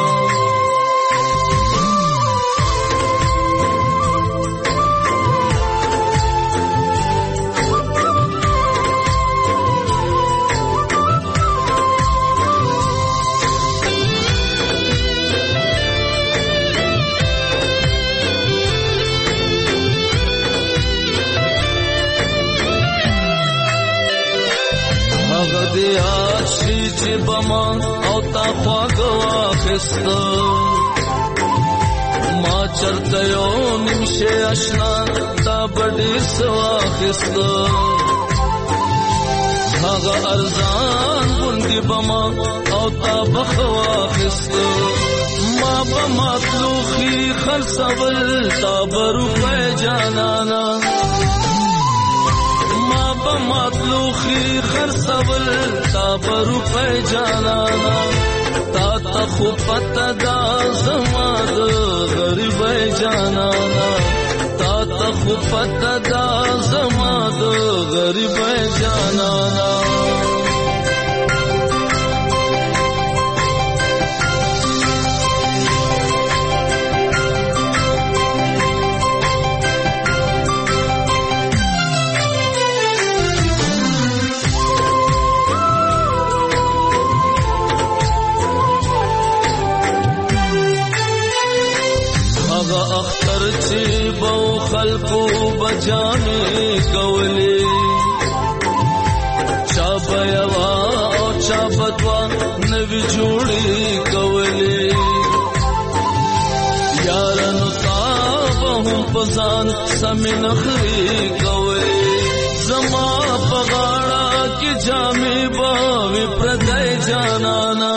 بما او تا خواږه واخسته ما چرته یو نمشه اشنا تا بډې سواخسته هغه ارزان غوندې بما او تا بخواخسته ما بمطلوخي خرڅول تا بروپه جانانا مطلوخی خرڅول تا بروپه جانانا تا تا خو پتا دا زما د غریب جانانا تا تا خو پتا دا زما د غریب جانانا اختر چی بو خلقو بجانے کولی چا بیوا او چا بدوا نوی جوڑی کولی یارنو تابهم پزان سمی نخری کولی زما پغاڑا کی جامی باوی پردائی جانانا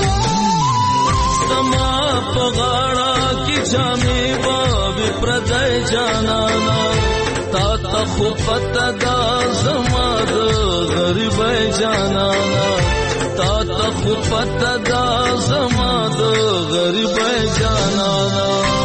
زما پغاڑا جامی بابی پردائی جانانا تا تا خو پتا دا زما د غریب جانانا تا تا خو پتا دا زما د غریب جانانا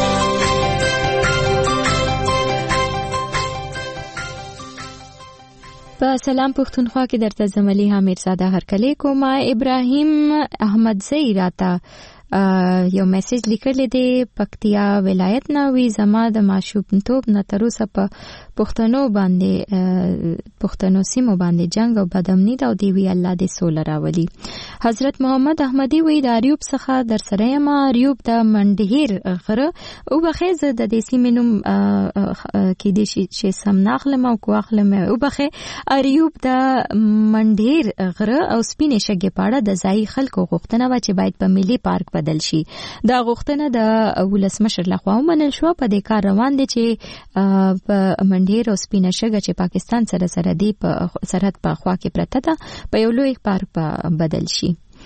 په سلام پښتونخوا کې درته زملی حامد زاده هرکلی کوم. ابراهیم احمد زئی راته یو میسج لیکلی دی پکتیا ولایت نه وی زما د ماشومتوب نه تر اوسه په پښتنو سیمو باندې جنگ او بدامنی دا دی وی الله دې سول راولي. حضرت محمد احمدی وی د اریوب څخه در سره ما اریوب د منډهیر غره او بخیز د دې سیمینوم کې د شي سم ناخلم او کوخلم او بخې اریوب د منډهیر غره او سپینې شګې پاړه د ځای خلکو غوښتنه و چې باید په ملي پارک بدل شي. دا غوښتنه د ولسمشر لخوا ومنل شو. په دې کار روان دي چې په منډهیر او سپینه شګه چې پاکستان سره دی په سرحد په خوا کې پرته ده په یو لوی پارک بدل شي.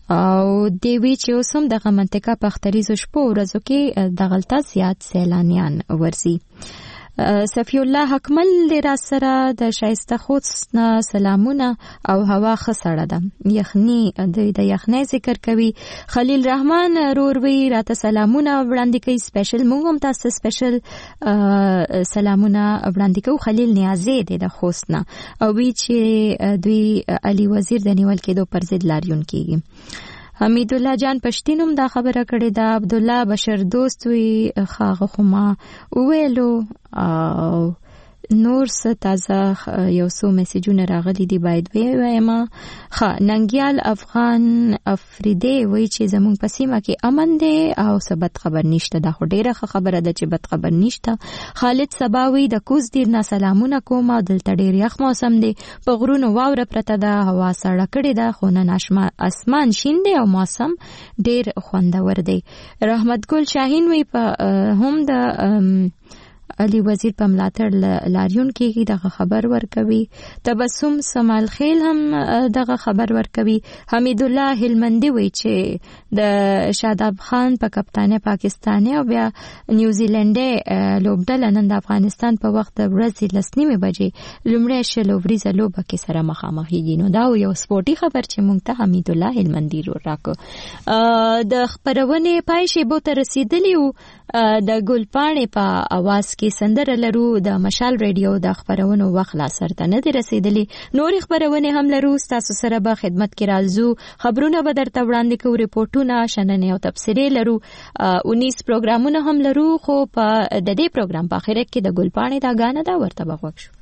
او دی وی چې اوس هم دغه منطقه په اختریزو شپو ورځو کې دغلته زیات سیلانیان ورځي. صفی الله حکمل دی را سره د شایسته خوست نه سلامونه او هوا ښه سړه ده. یخني د یخنۍ ذکر کوي. خلیل رحمان روروي راته سلامونه وړاندې کوي. سپیشل موږ هم تاسو سپیشل سلامونه وړاندې کوو. خلیل نیازی دی د خوست نه او وی چې دوی علي وزیر د نیول کېدو پر ضد لاریون کیږي. حمید الله جان پښتین هم دا خبره کړې ده. عبد الله بشر دوست وی خاغه خو ما ویلو او نور څه تازه یو څو میسجونه راغلي دي باید وایم. ننګیال افغان افریدی وی چې زموږ په سیمه کې امن دی او څه بد خبر نشته. دا خو ډیره خبره ده چې بد خبر نشته. خالد سباوی د کوز دیر نه سلامونه کوم. دلته ډیر یخ موسم دی. په غرونو واوره پرته ده. هوا سړه کړې ده خو نن اسمان شین دی او موسم ډیر خوندور دی. رحمت ګل شاهین وی په هم د علي وزیر په ملاتړ لاریون کېږي دغه خبر ورکوي. تبسم سمال خیل هم دغه خبر ورکوي. حمید الله هلمندي وی چې د شاداب خان په کپتانه پاکستاني او بیا نیوزیلندي لوبډله نن د افغانستان په وخت د ورځې 9:30 بجې لومړی شل اوریزه لوبه کې سره مخامخېږي. نو دا یو سپورتي خبر چې مونږ ته حمید الله هلمندي راکو. د خبرونه پای شی بو ته رسیدلی وو. د ګلپاڼې په اواز کې سندره لرو. د مشال ریډیو د خبرونو وخت لا سرته نه دی رسیدلی. نور خبرونه هم لرو. تاسو سره به خدمت کې راځو. خبرونه به درته وړاندې کوو. ریپورتونه شننې او تبصرې لرو. 19 پروګرامونه هم لرو. خو په د دې پروګرام په اخر کې د ګلپاڼې دا غانه دا ورته بغوښ